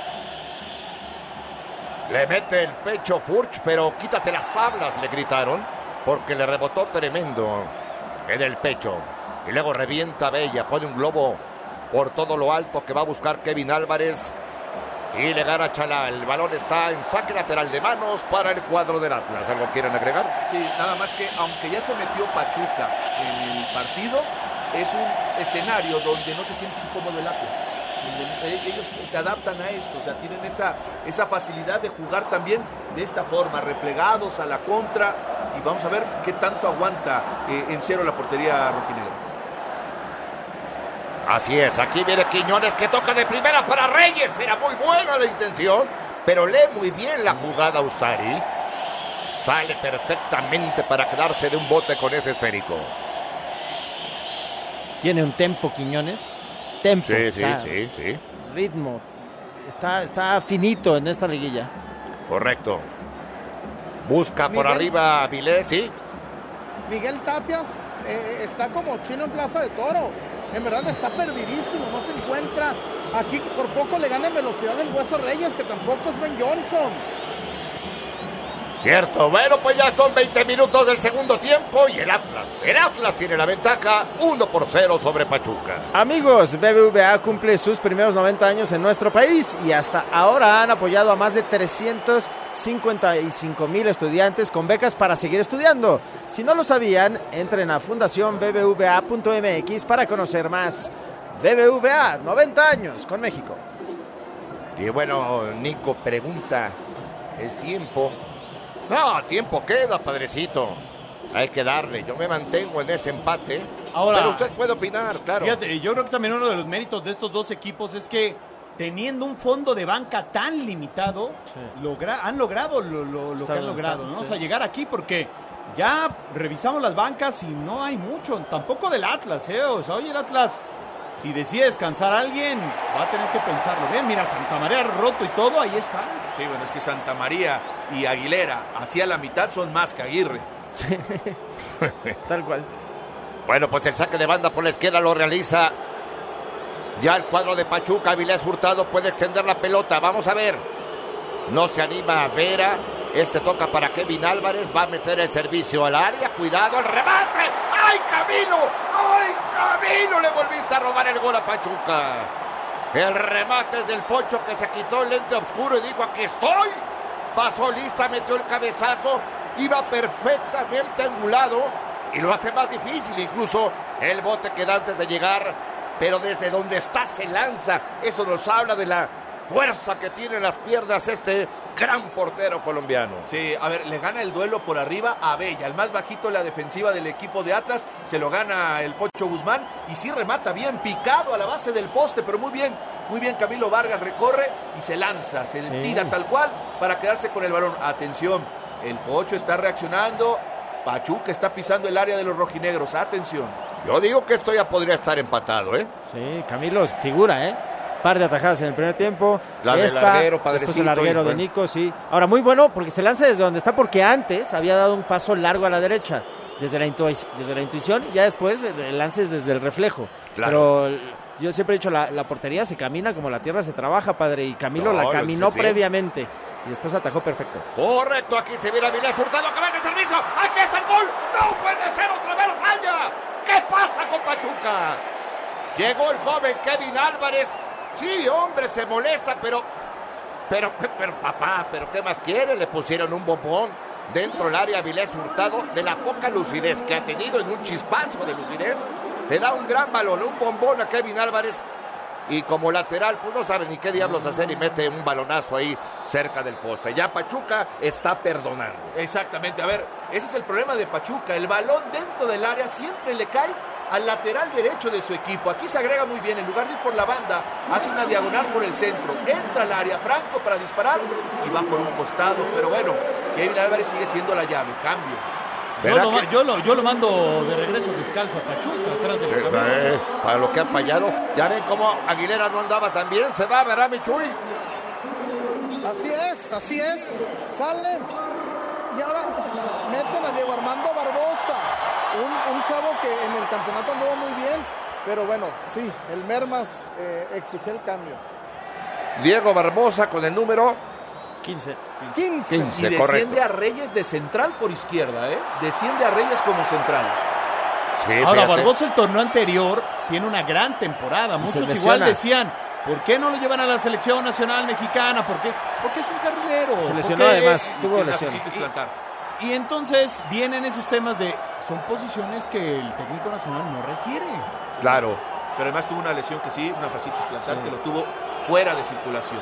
Le mete el pecho Furch, pero quítate las tablas, le gritaron, porque le rebotó tremendo en el pecho. Y luego revienta Bella, pone un globo por todo lo alto que va a buscar Kevin Álvarez. Y le gana Chalá. El balón está en saque lateral de manos para el cuadro del Atlas. ¿Algo quieren agregar? Sí, nada más que aunque ya se metió Pachuca en el partido, es un escenario donde no se siente incómodo el Atlas. Donde ellos se adaptan a esto, o sea, tienen esa, esa facilidad de jugar también de esta forma, replegados a la contra. Y vamos a ver qué tanto aguanta eh, en cero la portería rojinegra. Así es, aquí viene Quiñones, que toca de primera para Reyes. Era muy buena la intención, pero lee muy bien la jugada Ustari. Sale perfectamente para quedarse de un bote con ese esférico. Tiene un tempo Quiñones. Tempo. Sí, sí, o sea, sí, sí. Ritmo. Está, está finito en esta liguilla. Correcto. Busca por Miguel, arriba a Avilés, ¿sí? Miguel Tapias eh, está como chino en Plaza de Toros. En verdad está perdidísimo, no se encuentra. Aquí por poco le gana en velocidad el Hueso Reyes, que tampoco es Ben Johnson. Cierto, bueno, pues ya son veinte minutos del segundo tiempo y el Atlas, el Atlas tiene la ventaja uno por cero sobre Pachuca. Amigos, B B V A cumple sus primeros noventa años en nuestro país y hasta ahora han apoyado a más de trescientos cincuenta y cinco mil estudiantes con becas para seguir estudiando. Si no lo sabían, entren a fundación b b v a punto m x para conocer más. B B V A, noventa años con México. Y bueno, Nico pregunta el tiempo. No, tiempo queda, padrecito. Hay que darle. Yo me mantengo en ese empate. Ahora, pero usted puede opinar, claro. Fíjate, yo creo que también uno de los méritos de estos dos equipos es que teniendo un fondo de banca tan limitado, sí. logra, han logrado lo, lo, lo que han logrado, ¿no? Sí. O sea, llegar aquí porque ya revisamos las bancas y no hay mucho. Tampoco del Atlas, ¿eh? O sea, oye, el Atlas, si decide descansar a alguien, va a tener que pensarlo bien. Mira, Santa María roto y todo, ahí está. Sí, bueno, es que Santa María y Aguilera hacia la mitad son más que Aguirre. Sí. Tal cual. Bueno, pues el saque de banda por la izquierda lo realiza ya el cuadro de Pachuca. Avilés Hurtado puede extender la pelota. Vamos a ver. No se anima Vera. Este toca para Kevin Álvarez. Va a meter el servicio al área. Cuidado, el remate. ¡Ay, Camilo! ¡Ay, Camilo! Le volviste a robar el gol a Pachuca. El remate es del Pocho, que se quitó el lente oscuro y dijo: aquí estoy. Pasó lista, metió el cabezazo. Iba perfectamente angulado y lo hace más difícil. Incluso el bote queda antes de llegar, pero desde donde está se lanza. Eso nos habla de la fuerza que tiene en las piernas este gran portero colombiano. Sí, a ver, le gana el duelo por arriba a Bella, el más bajito en la defensiva del equipo de Atlas, se lo gana el Pocho Guzmán y sí remata bien, picado a la base del poste, pero muy bien, muy bien Camilo Vargas, recorre y se lanza, se sí. tira tal cual para quedarse con el balón. Atención, el Pocho está reaccionando, Pachuca está pisando el área de los rojinegros, atención. Yo digo que esto ya podría estar empatado, ¿eh? Sí, Camilo es figura, ¿eh? Par de atajadas en el primer tiempo. La del larguero, después el larguero de Nico, sí. Ahora, muy bueno porque se lanza desde donde está, porque antes había dado un paso largo a la derecha, desde la, intu desde la intuición, y ya después el lance es desde el reflejo. Claro. Pero yo siempre he dicho, la, la portería se camina como la tierra se trabaja, padre, y Camilo no, la caminó sí, previamente, sí. y después atajó perfecto. Correcto, aquí se viene Avilés Hurtado, que va de servicio, aquí está el gol, no puede ser, otra vez falla. ¿Qué pasa con Pachuca? Llegó el joven Kevin Álvarez. Sí, hombre, se molesta, pero, pero, pero, papá, pero ¿qué más quiere? Le pusieron un bombón dentro del área Avilés Hurtado, de la poca lucidez que ha tenido en un chispazo de lucidez. Le da un gran balón, un bombón a Kevin Álvarez, y como lateral, pues no sabe ni qué diablos hacer y mete un balonazo ahí cerca del poste. Ya Pachuca está perdonando. Exactamente, a ver, ese es el problema de Pachuca, el balón dentro del área siempre le cae al lateral derecho de su equipo. Aquí se agrega muy bien, en lugar de ir por la banda, hace una diagonal por el centro, entra al área Franco para disparar y va por un costado, pero bueno, Kevin Álvarez sigue siendo la llave, cambio. Yo lo, que... yo, lo, yo lo mando de regreso descalzo a Pachuca, atrás de sí, eh, para lo que ha fallado. Ya ven cómo Aguilera no andaba tan bien, se va, ¿verdad, mi Chuy? Así es, así es, sale y ahora meten a Diego Armando Barbosa, un, un chavo que en el campeonato anduvo muy bien, pero bueno, sí, el Mermas eh, exigió el cambio. Diego Barbosa con el número quince. quince. quince, y desciende correcto. A Reyes de central por izquierda, ¿eh? Desciende a Reyes como central. Sí, ahora, Barbosa el torneo anterior tiene una gran temporada. Muchos igual decían, ¿por qué no lo llevan a la selección nacional mexicana? ¿Por qué? Porque es un carrilero. Se lesionó además, tuvo lesión. Y, y entonces vienen esos temas de, son posiciones que el técnico nacional no requiere. Claro. Pero además tuvo una lesión que sí, una fascitis plantar, sí. que lo tuvo fuera de circulación.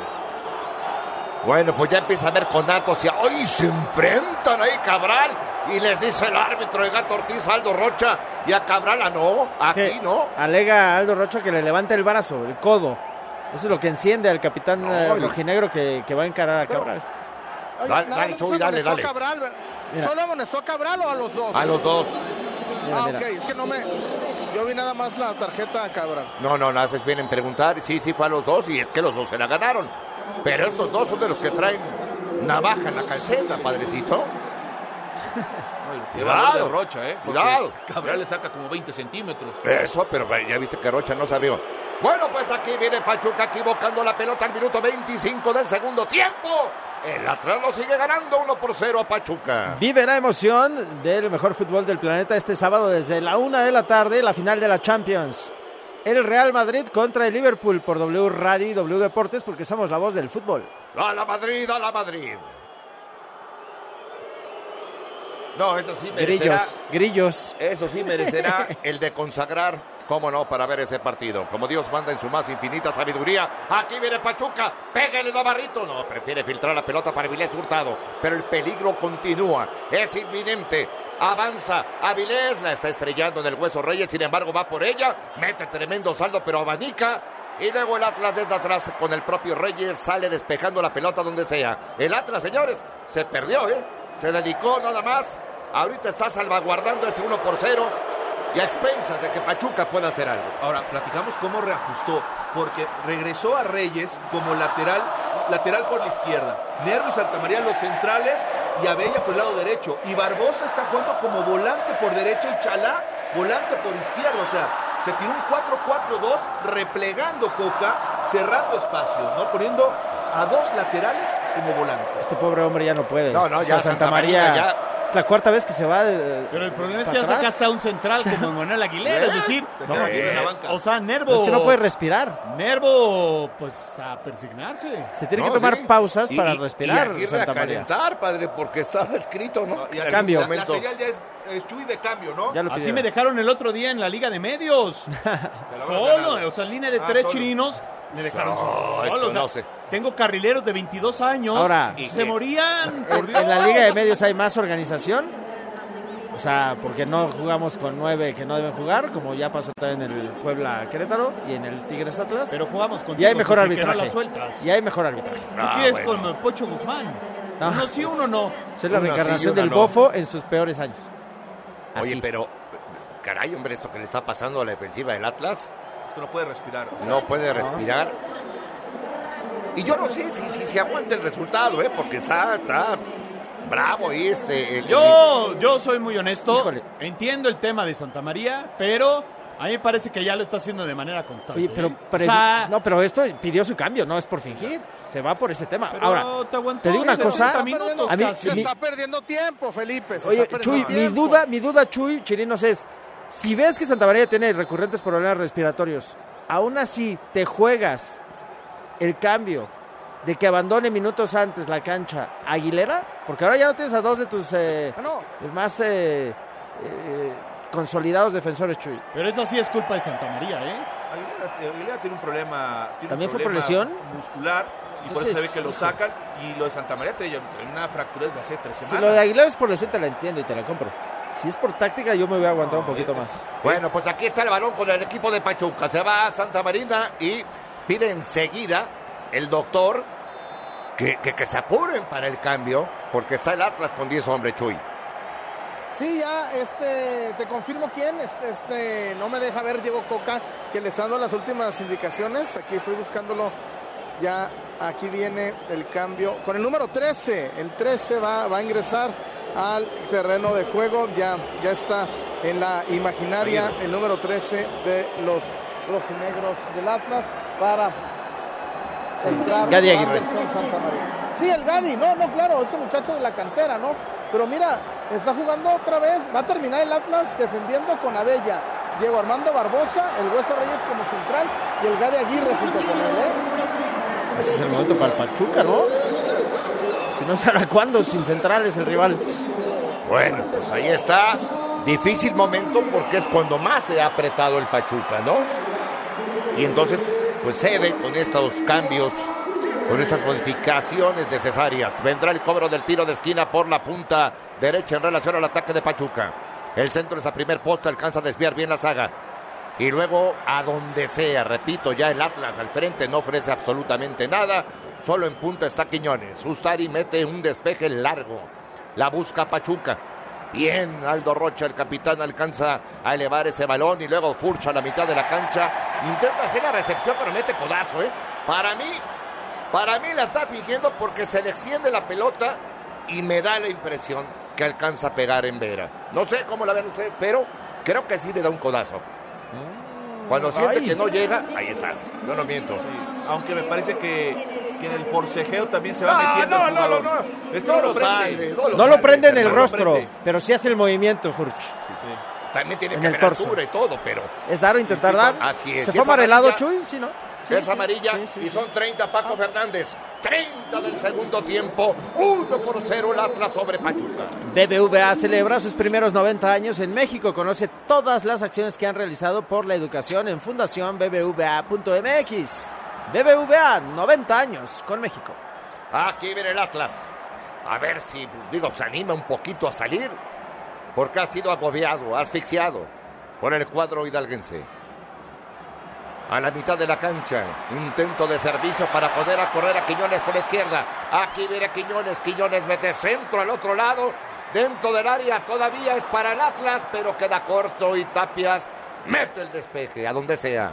Bueno, pues ya empieza a ver conatos y hoy se enfrentan ahí Cabral y les dice el árbitro de Gato Ortiz, Aldo Rocha, y a Cabral, ah, no, aquí es no. Alega Aldo Rocha que le levanta el brazo, el codo. Eso es lo que enciende al capitán no, rojinegro que, que va a encarar a Cabral. Oye, dale, dale, Chuy, dale, dale. Cabral, ¿solo amonestó a Cabral o a los dos? A los dos. Mira, ah, mira. Ok, es que no me... Yo vi nada más la tarjeta a Cabral. No, no, no haces bien en preguntar. Sí, sí fue a los dos y es que los dos se la ganaron. Pero estos dos son de los que traen navaja en la calceta, padrecito. Cuidado, Rocha, ¿eh? Cuidado. Cabral le saca como veinte centímetros. Eso, pero ya viste que Rocha no se abrió. Bueno, pues aquí viene Pachuca equivocando la pelota al minuto veinticinco del segundo tiempo. El Atlas lo sigue ganando uno por cero a Pachuca. Vive la emoción del mejor fútbol del planeta este sábado desde la una de la tarde, la final de la Champions. El Real Madrid contra el Liverpool por W Radio y W Deportes, porque somos la voz del fútbol. ¡A la Madrid, a la Madrid! No, eso sí merecerá... Grillos, grillos. Eso sí merecerá el de consagrar, cómo no, para ver ese partido. Como Dios manda en su más infinita sabiduría. Aquí viene Pachuca, pégale Navarrito. No, prefiere filtrar la pelota para Avilés Hurtado. Pero el peligro continúa, es inminente. Avanza, Avilés la está estrellando en el hueso Reyes. Sin embargo, va por ella, mete tremendo saldo, pero abanica. Y luego el Atlas desde atrás con el propio Reyes sale despejando la pelota donde sea. El Atlas, señores, se perdió, ¿eh? Se dedicó nada más. Ahorita está salvaguardando este uno por cero y a expensas de que Pachuca pueda hacer algo. Ahora, platicamos cómo reajustó, porque regresó a Reyes como lateral, lateral por la izquierda. Nervo y Santamaría los centrales y Abella por el lado derecho. Y Barbosa está jugando como volante por derecha y Chalá volante por izquierda. O sea, se tiró un cuatro cuatro dos replegando Coca, cerrando espacios, ¿no? Poniendo a dos laterales como volante. Este pobre hombre ya no puede. No, no, ya o sea, Santa María ya Es la cuarta vez que se va de, Pero el problema es que para ya atrás. sacaste a un central como Manuel Aguilera, es decir, No, no, Aguilera en la eh, banca. o sea, Nervo... Pero es que no puede respirar. Nervo, pues, a persignarse. Se tiene No, que tomar sí. pausas Y- para y- respirar, y Aguirre Santa a María. calentar, padre, porque estaba escrito, ¿no? Y así, Cambio. La, la Momento. señal ya es, es Chuy de cambio, ¿no? Ya lo Así pidieron. me dejaron el otro día en la Liga de Medios. habrás Solo, ganado. o sea, en línea de Ah, tres solo. chirinos, me dejaron No, solo. eso o sea, no sé. Tengo carrileros de veintidós años. Ahora, y ¿y se qué? morían. Por En, Dios. en la Liga de Medios hay más organización. O sea, porque no jugamos con nueve que no deben jugar, como ya pasó también en el Puebla Querétaro y en el Tigres Atlas. Pero jugamos con Y hay mejor porque no arbitraje. la sueltas. Y hay mejor arbitraje. ¿Tú Ah, quieres bueno. con Pocho Guzmán? No. Uno sí, uno no. Esa es la Una reencarnación sí y una del no. Bofo en sus peores años. Así. Oye, pero, caray, hombre, esto que le está pasando a la defensiva del Atlas, Es que no puede respirar. o sea, no puede respirar. Y yo no sé si, si, si aguanta el resultado, ¿eh? Porque está, está bravo ahí este... el- Yo, yo soy muy honesto. Híjole. Entiendo el tema de Santa María, pero a mí me parece que ya lo está haciendo de manera constante. Oye, pero, ¿eh? pero- O sea, no, pero esto pidió su cambio, no es por fingir. Se va por ese tema. pero Ahora, te aguantó te digo una sesenta cosa. minutos A mí, casi. Se mi- está perdiendo tiempo, Felipe. Se oye, está perdiendo Chuy, mi tiempo. duda, mi duda, Chuy, Chirinos, es: si ves que Santa María tiene recurrentes problemas respiratorios, aún así te juegas el cambio de que abandone minutos antes la cancha Aguilera, porque ahora ya no tienes a dos de tus eh, Ah, no. más eh, eh, consolidados defensores, Chuy. Pero eso sí es culpa de Santa María, ¿eh? Aguilera, Aguilera tiene un problema. Tiene ¿También un fue por problema lesión? muscular. Y por eso se ve Entonces, que lo sacan. Y lo de Santa María trae trae una fractura desde hace tres Si semanas. lo de Aguilera es por lesión, te la entiendo y te la compro. Si es por táctica, yo me voy a aguantar un poquito más. Bueno, pues aquí está el balón con el equipo de Pachuca. Se va a Santa Marina y pide enseguida el doctor que, que, que se apuren para el cambio, porque está el Atlas con diez hombres, Chuy. Sí, ya, este, te confirmo quién, este, este, no me deja ver Diego Coca, que les dando las últimas indicaciones, aquí estoy buscándolo, ya, aquí viene el cambio, con el número trece, el trece va, va a ingresar al terreno de juego, ya, ya está en la imaginaria el número trece de los rojinegros del Atlas para entrar Gadi Aguirre. Anderson Santa María. Sí, el Gadi, no, no, claro, ese muchacho de la cantera, ¿no? Pero mira, está jugando otra vez, va a terminar el Atlas defendiendo con Abella, Diego Armando Barbosa, el Hueso Reyes como central y el Gadi Aguirre junto con él, ¿eh? Ese es el momento para el Pachuca, ¿no? Si no, ¿sabrá cuándo? Sin centrales el rival. Bueno, pues ahí está. Difícil momento porque es cuando más se ha apretado el Pachuca, ¿no? Y entonces, pues cede con estos cambios, con estas modificaciones necesarias. Vendrá el cobro del tiro de esquina por la punta derecha en relación al ataque de Pachuca. El centro es a primer poste, alcanza a desviar bien la saga. Y luego a donde sea, repito, ya el Atlas al frente no ofrece absolutamente nada. Solo en punta está Quiñones. Ustari mete un despeje largo. La busca Pachuca. Bien, Aldo Rocha, el capitán, alcanza a elevar ese balón y luego Furcha a la mitad de la cancha. Intenta hacer la recepción, pero mete codazo, ¿eh? Para mí, para mí la está fingiendo porque se le extiende la pelota y me da la impresión que alcanza a pegar en Vera. No sé cómo la ven ustedes, pero creo que sí le da un codazo. Cuando siente Ay. que no llega, ahí estás. No lo miento. Sí, aunque me parece que, que en el forcejeo también se va No, metiendo no, el no, jugador. no, no. Esto No no lo lo prende. sabe, no lo No lo sabe, prende en el hermano, rostro, prende. pero sí hace el movimiento, Furch. También tiene En que el haber torso. altura y todo, pero Es dar o intentar dar. así es. ¿Se Y fue es amarelado, amarilla. Chuy? Sí, ¿no? Sí, es sí. amarilla Sí, sí, y sí. son treinta Paco Fernández. treinta del segundo tiempo. uno por cero el Atlas sobre Pachuca. B B V A celebra sus primeros noventa años en México. Conoce todas las acciones que han realizado por la educación en fundación b b v a punto m x. B B V A, noventa años con México. Aquí viene el Atlas. A ver si, digo, se anima un poquito a salir. Porque ha sido agobiado, asfixiado por el cuadro hidalguense. A la mitad de la cancha, intento de servicio para poder a correr a Quiñones por la izquierda. Aquí viene Quiñones, Quiñones mete centro al otro lado, dentro del área, todavía es para el Atlas, pero queda corto y Tapias mete el despeje, a donde sea.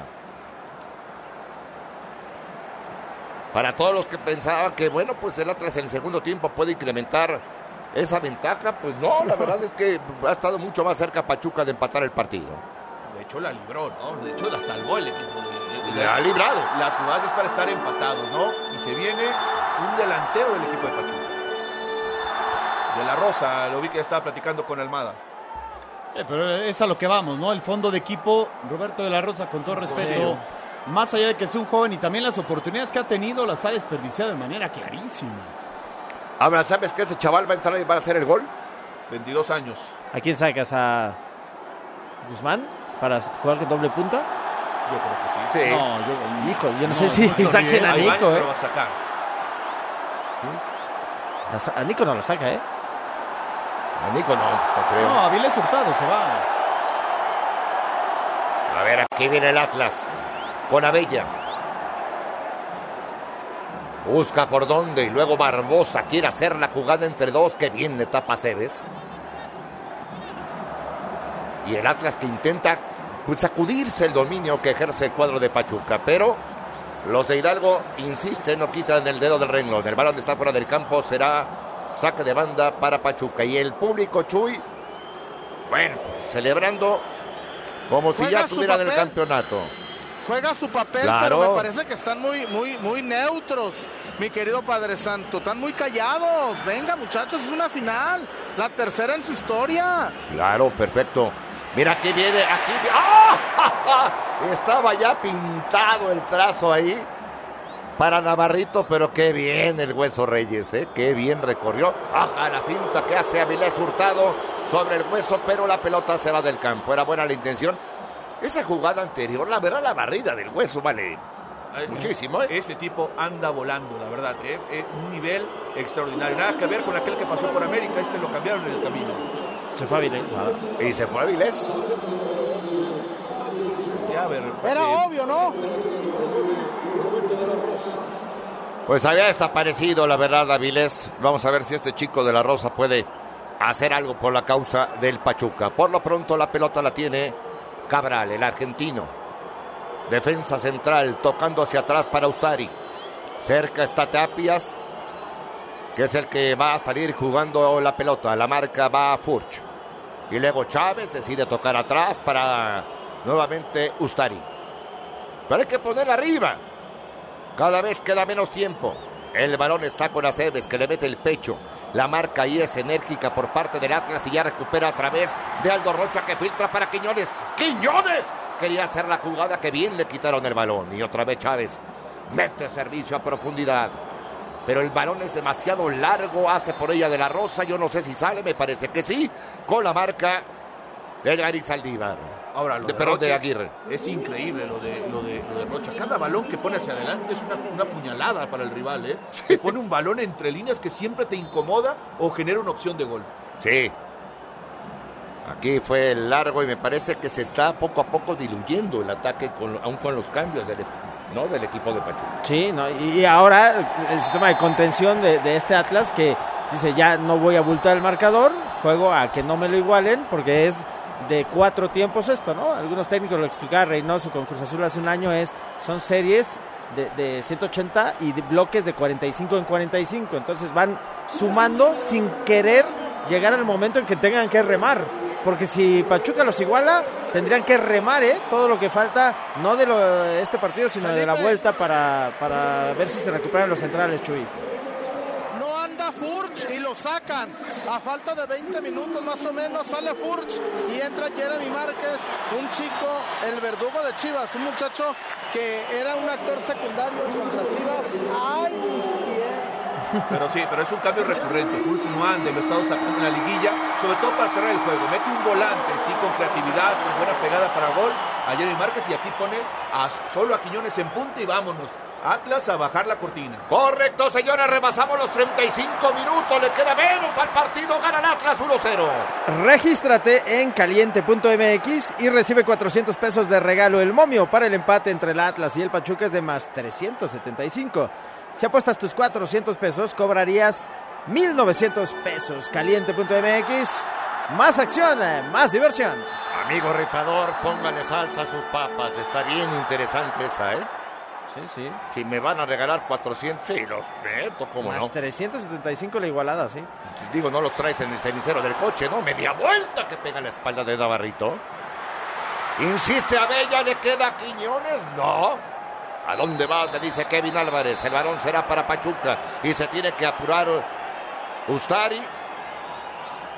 Para todos los que pensaban que, bueno, pues el Atlas en el segundo tiempo puede incrementar esa ventaja, pues no, la verdad es que ha estado mucho más cerca Pachuca de empatar el partido. De hecho, la libró, ¿no? De hecho, la salvó el equipo. De, de- Le ha librado. Las jugadas es para estar empatados, ¿no? Y se viene un delantero del equipo de Pachuca. De la Rosa, lo vi que estaba platicando con Almada. Eh, pero es a lo que vamos, ¿no? El fondo de equipo, Roberto de la Rosa, con todo respeto, más allá de que es un joven y también las oportunidades que ha tenido las ha desperdiciado de manera clarísima. Ahora, ¿sabes que este chaval va a entrar y va a hacer el gol? veintidós años. ¿A quién sacas? ¿A Guzmán para jugar con doble punta? Yo creo que sí. Sí. No, yo, hijo, yo no, No, sé si mucho saquen riesgo. a Ahí va, Nico, ¿eh? pero va a sacar. La sa- A Nico no lo saca, ¿eh? A Nico no, no creo. No, Avilés Hurtado se va. A ver, aquí viene el Atlas con Abella. Busca por dónde y luego Barbosa quiere hacer la jugada entre dos. Que bien le tapa Cebes. Y el Atlas que intenta pues sacudirse el dominio que ejerce el cuadro de Pachuca. Pero los de Hidalgo insisten, no quitan el dedo del renglón. El balón está fuera del campo, será saque de banda para Pachuca. Y el público, Chuy, bueno, pues, celebrando como si Juega ya su estuvieran en el papel. campeonato. Juega su papel, Claro. pero me parece que están muy, muy, muy neutros, mi querido Padre Santo. Están muy callados. Venga, muchachos, es una final. La tercera en su historia. Claro, perfecto. Mira, aquí viene, aquí viene. ¡Ah! Estaba ya pintado el trazo ahí para Navarrito, pero qué bien el Hueso Reyes, ¿eh? Qué bien recorrió. ¡Ajá! La finta que hace Avilés Hurtado sobre el Hueso, pero la pelota se va del campo. Era buena la intención. Esa jugada anterior, la verdad, la barrida del Hueso vale Este, muchísimo, ¿eh? Este tipo anda volando, la verdad. ¿eh? Eh, un nivel extraordinario. Nada que ver con aquel que pasó por América. Este lo cambiaron en el camino. Se fue a Avilés. Y se fue a Avilés. Ya, a ver, Era eh, obvio, ¿no? Pues había desaparecido, la verdad, Avilés. Vamos a ver si este chico de la Rosa puede hacer algo por la causa del Pachuca. Por lo pronto la pelota la tiene Cabral, el argentino. Defensa central, tocando hacia atrás para Ustari. Cerca está Tapias, que es el que va a salir jugando la pelota. La marca va a Furch. Y luego Chávez decide tocar atrás para nuevamente Ustari. Pero hay que poner arriba. Cada vez queda menos tiempo. El balón está con Aceves, que le mete el pecho. La marca ahí es enérgica por parte del Atlas y ya recupera a través de Aldo Rocha, que filtra para Quiñones. ¡Quiñones! Quería hacer la jugada, que bien le quitaron el balón. Y otra vez Chávez mete servicio a profundidad. Pero el balón es demasiado largo, hace por ella de la Rosa. Yo no sé si sale, me parece que sí. Con la marca de Gary Saldívar. Ahora, lo de, de, perdón, Rocha de es- Aguirre. Es, increíble lo de, lo, de, lo de Rocha. Cada balón que pone hacia adelante es una, una puñalada para el rival. ¿eh? Te pone un balón entre líneas que siempre te incomoda o genera una opción de gol. Sí. Aquí fue el largo y me parece que se está poco a poco diluyendo el ataque, con, aún con los cambios del, ¿no? del equipo de Pachuca. Sí, ¿no? y ahora el sistema de contención de, de este Atlas que dice ya no voy a abultar el marcador, juego a que no me lo igualen porque es de cuatro tiempos esto, ¿no? Algunos técnicos lo explicaba Reynoso con Cruz Azul hace un año, es son series de, de ciento ochenta y de bloques de cuarenta y cinco en cuarenta y cinco, entonces van sumando sin querer llegar al momento en que tengan que remar. Porque si Pachuca los iguala, tendrían que remar, ¿eh? Todo lo que falta, no de lo, este partido, sino de la vuelta para, para ver si se recuperan los centrales, Chuy. No anda Furch y lo sacan. A falta de veinte minutos más o menos sale Furch y entra Jeremy Márquez, un chico, el verdugo de Chivas, un muchacho que era un actor secundario contra Chivas. ¡Ay, mis pies! Pero sí, pero es un cambio recurrente. Furch no anda, lo ha estado sacando en la liguilla, sobre todo para cerrar el juego. Mete un volante, sí, con creatividad, con buena pegada para gol a Jeremy Márquez y aquí pone a, solo a Quiñones en punta y vámonos. Atlas a bajar la cortina. Correcto, señores, rebasamos los treinta y cinco minutos, le queda menos al partido, gana el Atlas uno cero. Regístrate en caliente punto m x y recibe cuatrocientos pesos de regalo. El momio para el empate entre el Atlas y el Pachuca es de más trescientos setenta y cinco. Si apuestas tus cuatrocientos pesos, cobrarías mil novecientos pesos. caliente punto m x, más acción, más diversión. Amigo rifador, póngale salsa a sus papas, está bien interesante esa, ¿eh? Sí, sí. Si me van a regalar cuatrocientos, sí, los meto, ¿cómo Más no? trescientos setenta y cinco la igualada, sí. Digo, no los traes en el cenicero del coche, ¿no? Media vuelta que pega la espalda de Navarrito. Insiste Abella, ¿le queda a Quiñones? No. ¿A dónde vas? Le dice Kevin Álvarez. El balón será para Pachuca y se tiene que apurar Ustari.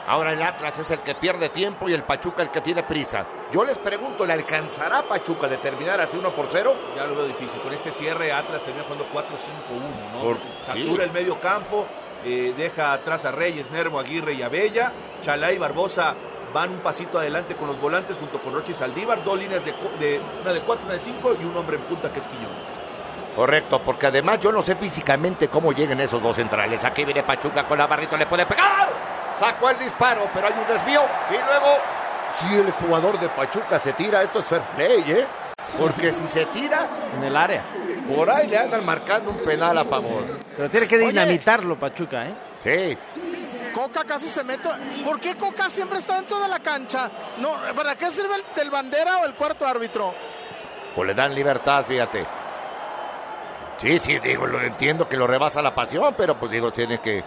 Ahora el Atlas es el que pierde tiempo y el Pachuca el que tiene prisa. Yo les pregunto, ¿le alcanzará a Pachuca de terminar así uno por cero? Ya lo veo difícil. Con este cierre Atlas termina jugando cuatro cinco uno, ¿no? Por... Satura sí. el medio campo, eh, deja atrás a Reyes, Nervo, Aguirre y Abella. Chalá y Barbosa van un pasito adelante con los volantes junto con Rocha y Saldívar. Dos líneas, de, de una de cuatro, una de cinco y un hombre en punta que es Quiñones. Correcto, porque además yo no sé físicamente cómo lleguen esos dos centrales. Aquí viene Pachuca con Navarrito, le puede pegar. Sacó el disparo, pero hay un desvío. Y luego, si el jugador de Pachuca se tira, esto es fair play, ¿eh? Porque si se tira... En el área. Por ahí le andan marcando un penal a favor. Pero tiene que dinamitarlo Pachuca, ¿eh? Sí. Coca casi se mete. ¿Por qué Coca siempre está dentro de la cancha? No, ¿para qué sirve el, el bandera o el cuarto árbitro? Pues le dan libertad, fíjate. Sí, sí, digo, lo entiendo que lo rebasa la pasión, pero pues digo, tiene que...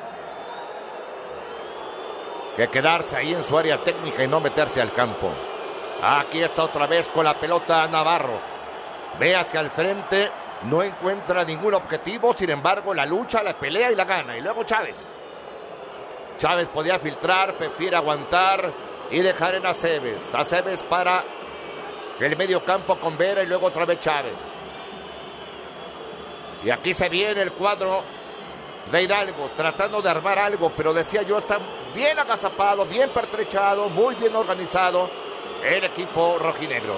que quedarse ahí en su área técnica y no meterse al campo. Aquí está otra vez con la pelota Navarro. Ve hacia el frente, no encuentra ningún objetivo, sin embargo la lucha, la pelea y la gana. Y luego Chávez. Chávez podía filtrar, prefiere aguantar y dejar en Aceves. Aceves para el medio campo con Vera y luego otra vez Chávez. Y aquí se viene el cuadro de Hidalgo, tratando de armar algo, pero decía yo, está bien agazapado, bien pertrechado, muy bien organizado el equipo rojinegro.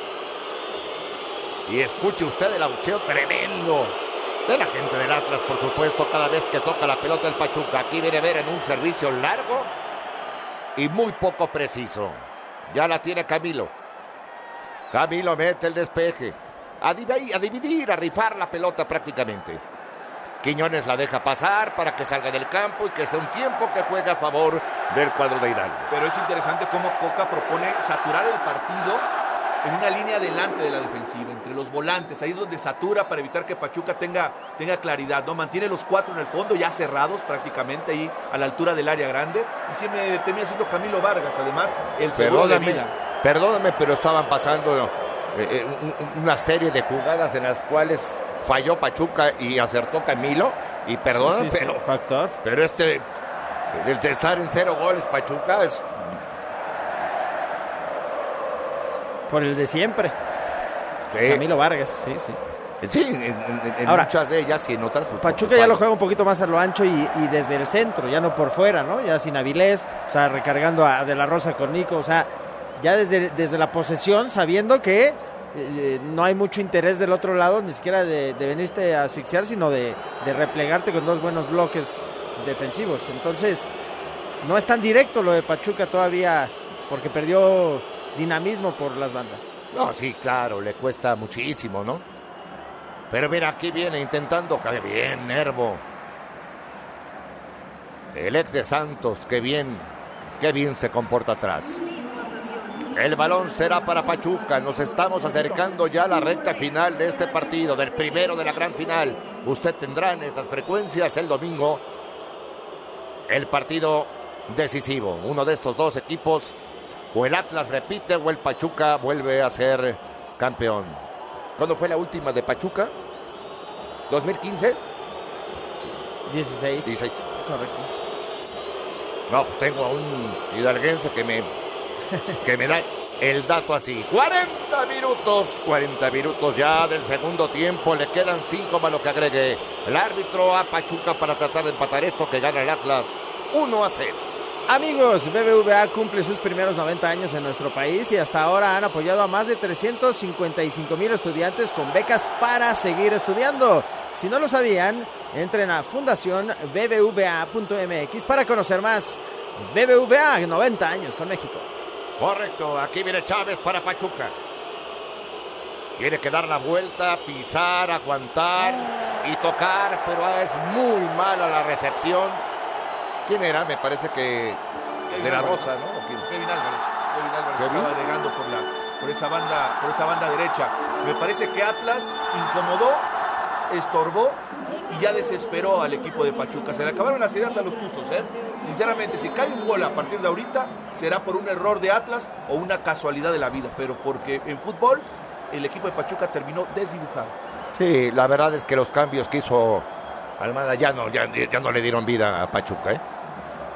Y escuche usted el abucheo tremendo de la gente del Atlas, por supuesto, cada vez que toca la pelota el Pachuca. Aquí viene Vera en un servicio largo y muy poco preciso. Ya la tiene Camilo. Camilo mete el despeje. A dividir, a dividir, a rifar la pelota prácticamente. Quiñones la deja pasar para que salga del campo y que sea un tiempo que juega a favor del cuadro de Hidalgo. Pero es interesante cómo Coca propone saturar el partido en una línea delante de la defensiva, entre los volantes. Ahí es donde satura para evitar que Pachuca tenga, tenga claridad, ¿no? Mantiene los cuatro en el fondo, ya cerrados prácticamente ahí a la altura del área grande. Y sí me termina siendo Camilo Vargas, además, el seguro de vida. Perdóname, pero estaban pasando eh, una serie de jugadas en las cuales falló Pachuca y acertó Camilo. Y perdóname, sí, sí, pero, sí, factor. pero este, desde estar en cero goles Pachuca es... Por el de siempre. Sí. Camilo Vargas, sí, sí. Sí, en, en, en Ahora, muchas de ellas y en otras. Pues, Pachuca pues, ya lo juega un poquito más a lo ancho y, y desde el centro, ya no por fuera, ¿no? Ya sin Avilés, o sea, recargando a De La Rosa con Nico, o sea, ya desde, desde la posesión, sabiendo que eh, no hay mucho interés del otro lado, ni siquiera de, de venirte a asfixiar, sino de, de replegarte con dos buenos bloques defensivos. Entonces, no es tan directo lo de Pachuca todavía, porque perdió dinamismo por las bandas. No, sí, claro, le cuesta muchísimo, ¿no? Pero mira, aquí viene intentando, qué bien, Nervo. El ex de Santos, qué bien, qué bien se comporta atrás. El balón será para Pachuca. Nos estamos acercando ya a la recta final de este partido, del primero de la gran final. Usted tendrá en estas frecuencias el domingo el partido decisivo. Uno de estos dos equipos, o el Atlas repite o el Pachuca vuelve a ser campeón. ¿Cuándo fue la última de Pachuca? ¿dos mil quince? dieciséis. dieciséis. Correcto. No, pues tengo a un hidalguense que me, que me da el dato así. cuarenta minutos, cuarenta minutos ya del segundo tiempo. Le quedan cinco más lo que agregue el árbitro a Pachuca para tratar de empatar esto que gana el Atlas uno a cero. Amigos, B B V A cumple sus primeros noventa años en nuestro país y hasta ahora han apoyado a más de trescientos cincuenta y cinco mil estudiantes con becas para seguir estudiando. Si no lo sabían, entren a fundación b b v a punto m x para conocer más. B B V A, noventa años con México. Correcto, aquí viene Chávez para Pachuca. Tiene que dar la vuelta, pisar, aguantar y tocar, pero es muy mala la recepción. ¿Quién era? Me parece que Kevin de la Álvarez, Rosa, ¿no? Kevin Álvarez. Kevin Álvarez ¿Kevin? estaba llegando por la por esa banda, por esa banda derecha. Me parece que Atlas incomodó, estorbó y ya desesperó al equipo de Pachuca. Se le acabaron las ideas a los tuzos, ¿eh? Sinceramente, si cae un gol a partir de ahorita, será por un error de Atlas o una casualidad de la vida, pero porque en fútbol el equipo de Pachuca terminó desdibujado. Sí, la verdad es que los cambios que hizo Almada ya no, ya, ya no le dieron vida a Pachuca, ¿eh?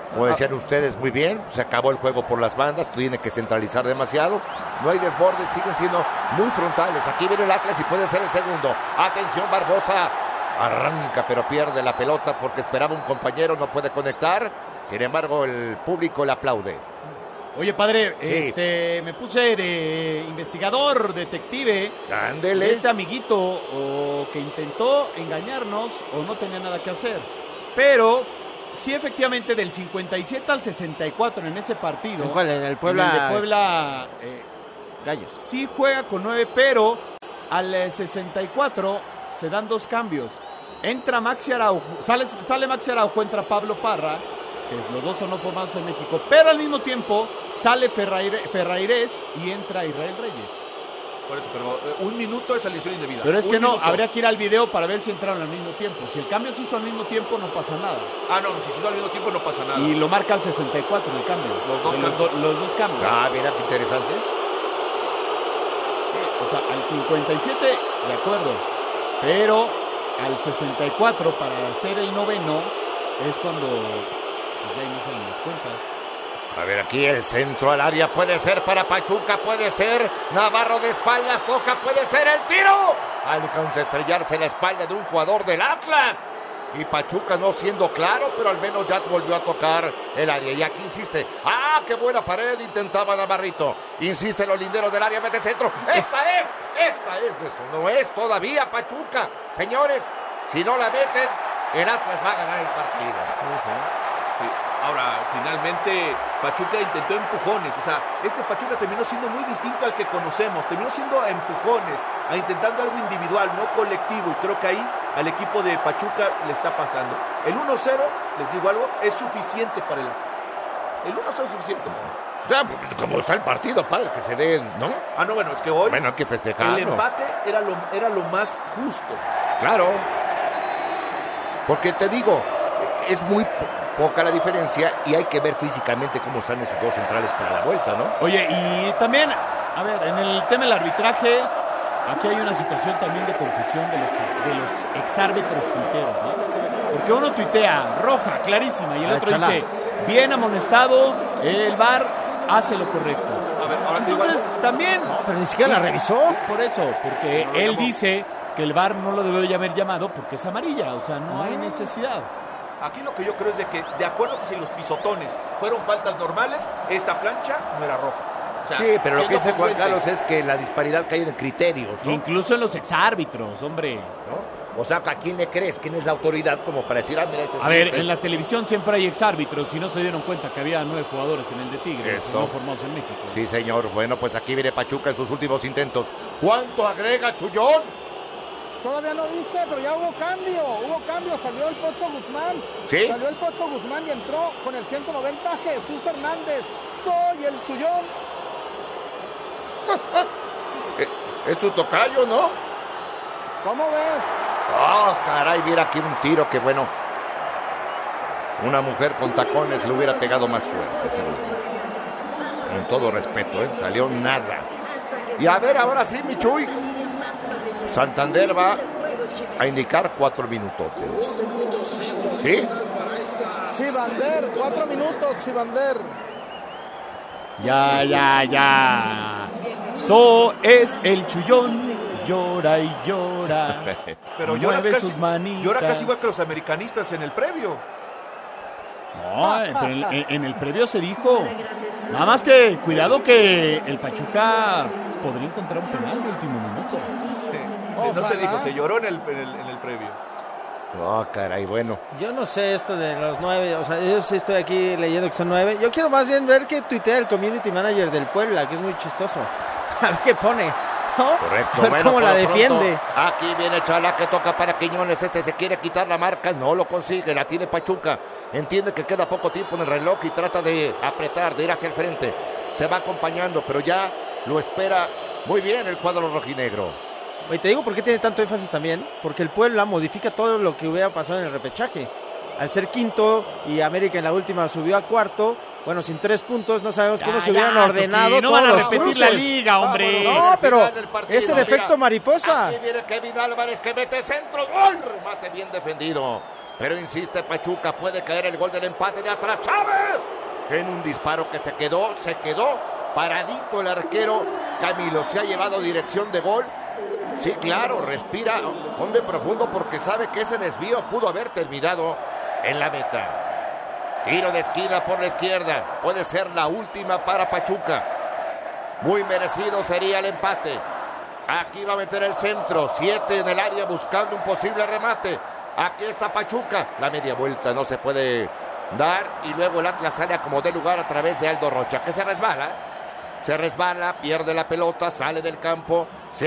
Como decían ustedes muy bien, se acabó el juego por las bandas, tiene que centralizar demasiado, no hay desbordes, siguen siendo muy frontales. Aquí viene el Atlas y puede ser el segundo. Atención, Barbosa, arranca pero pierde la pelota porque esperaba un compañero, no puede conectar, sin embargo el público le aplaude. Oye, padre, Sí. este, me puse de investigador, detective. Ándele. De este amiguito o que intentó engañarnos o no tenía nada que hacer. Pero sí, efectivamente, del cincuenta y siete al sesenta y cuatro en ese partido. ¿En cuál? ¿En el Puebla? En el de Puebla eh, Gallos. Sí juega con nueve, pero al eh, sesenta y cuatro se dan dos cambios. Entra Maxi Araujo, sale, sale Maxi Araujo, entra Pablo Parra, que es, los dos son no formados en México, pero al mismo tiempo sale Ferraire, Ferrairés y entra Israel Reyes. Por eso, pero eh, un minuto es alineación indebida. Pero es Un que no, minuto. habría que ir al video para ver si entraron al mismo tiempo. Si el cambio se hizo al mismo tiempo, no pasa nada. Ah, no, si se hizo al mismo tiempo no pasa nada. Y lo marca al sesenta y cuatro el cambio. Los dos los, cambios. do- los dos cambios. Ah, mira qué interesante. O sea, al cincuenta y siete, de acuerdo. Pero al sesenta y cuatro, para hacer el noveno, es cuando pues, ya ahí no salen las cuentas. A ver, aquí el centro al área puede ser para Pachuca, puede ser Navarro de espaldas, toca, puede ser el tiro. Alcanza a estrellarse en la espalda de un jugador del Atlas. Y Pachuca no siendo claro, pero al menos ya volvió a tocar el área. Y aquí insiste. ¡Ah, qué buena pared! Intentaba Navarrito. Insiste los linderos del área, mete centro. ¡Esta es! ¡Esta es! Eso no es todavía Pachuca. Señores, si no la meten, el Atlas va a ganar el partido. Sí, sí. Sí. Ahora, finalmente, Pachuca intentó empujones. O sea, este Pachuca terminó siendo muy distinto al que conocemos. Terminó siendo a empujones, a intentando algo individual, no colectivo. Y creo que ahí al equipo de Pachuca le está pasando. El uno cero, les digo algo, es suficiente para el Atlas. El uno cero es suficiente. Ya, como está el partido, padre, que se den, ¿no? Ah, no, bueno, es que hoy Bueno, hay que festejarlo. el empate era lo, era lo más justo. Claro. Porque te digo, es muy po- poca la diferencia y hay que ver físicamente cómo están esos dos centrales para la vuelta, ¿no? Oye, y también, a ver, en el tema del arbitraje, aquí hay una situación también de confusión de los, de los exárbitros tuiteros, ¿no? Porque uno tuitea roja, clarísima, y el Ah, otro chala. dice, bien amonestado, el V A R hace lo correcto. A ver, ahora te digo Entonces, algo. también... Pero ni siquiera la revisó. Por eso, porque No lo él llamó. dice que el V A R no lo debe de haber llamado porque es amarilla, o sea, no hay necesidad. Aquí lo que yo creo es de que, de acuerdo que si los pisotones fueron faltas normales, esta plancha no era roja. O sea, Sí, pero lo que siendo dice Juan congruente. Carlos es que la disparidad cae en criterios, ¿no? Incluso en los exárbitros, hombre. ¿No? O sea, ¿a quién le crees? ¿Quién es la autoridad como para decir, ah, mira, este es A ver, este? en la televisión siempre hay exárbitros y no se dieron cuenta que había nueve jugadores en el de Tigres, Eso. no formados en México. Sí, señor. Bueno, pues aquí viene Pachuca en sus últimos intentos. ¿Cuánto agrega Chullón? Todavía no dice, pero ya hubo cambio, hubo cambio, salió el Pocho Guzmán. ¿Sí? Salió el Pocho Guzmán y entró con el ciento noventa Jesús Hernández. Soy el Chullón. Es tu tocayo, ¿no? ¿Cómo ves? Ah, caray, mira aquí un tiro que bueno. Una mujer con tacones le hubiera pegado más fuerte, seguro. Con todo respeto, ¿eh? Salió nada. Y a ver, ahora sí, Michuy. Santander va a indicar cuatro minutotes. ¿Sí? Chivander, cuatro minutos, Chivander. Ya, ya, ya. So es el Chullón, llora y llora. Pero llora mueve casi, sus manitas. llora casi igual que los americanistas en el previo. No, pero en, en- en el previo se dijo. Nada más que cuidado que el Pachuca podría encontrar un penal de último minuto. Sí, no se dijo, se lloró en el, en el, en el previo. Oh, caray, bueno. Yo no sé esto de los nueve, o sea, yo sí estoy aquí leyendo que son nueve. Yo quiero más bien ver qué tuitea el community manager del Puebla, que es muy chistoso. A ver qué pone, ¿no? Correcto. A ver Bueno, cómo por la lo defiende. pronto, aquí viene Chala que toca para Quiñones. Este se quiere quitar la marca, no lo consigue. La tiene Pachuca. Entiende que queda poco tiempo en el reloj y trata de apretar, de ir hacia el frente. Se va acompañando, pero ya lo espera muy bien el cuadro rojinegro. Oye, te digo por qué tiene tanto énfasis también, porque el Puebla modifica todo lo que hubiera pasado en el repechaje. Al ser quinto y América en la última subió a cuarto, bueno, sin tres puntos, no sabemos cómo Ya, se hubieran ya, ordenado Tuki, no todos van a los repetir cruces. la liga, hombre. Vámonos, No, al pero final del partido, es el mira. efecto mariposa. Aquí viene Kevin Álvarez que mete centro. ¡Gol! Remate bien defendido pero insiste Pachuca, puede caer el gol del empate de atrás. ¡Chávez! En un disparo que se quedó, se quedó paradito el arquero. Camilo se ha llevado dirección de gol. Sí, claro, respira hondo y profundo porque sabe que ese desvío pudo haber terminado en la meta. Tiro de esquina por la izquierda. Puede ser la última para Pachuca. Muy merecido sería el empate. Aquí va a meter el centro. Siete en el área buscando un posible remate. Aquí está Pachuca. La media vuelta no se puede dar. Y luego el Atlas sale a como de lugar a través de Aldo Rocha, que se resbala. Se resbala, pierde la pelota, sale del campo. Se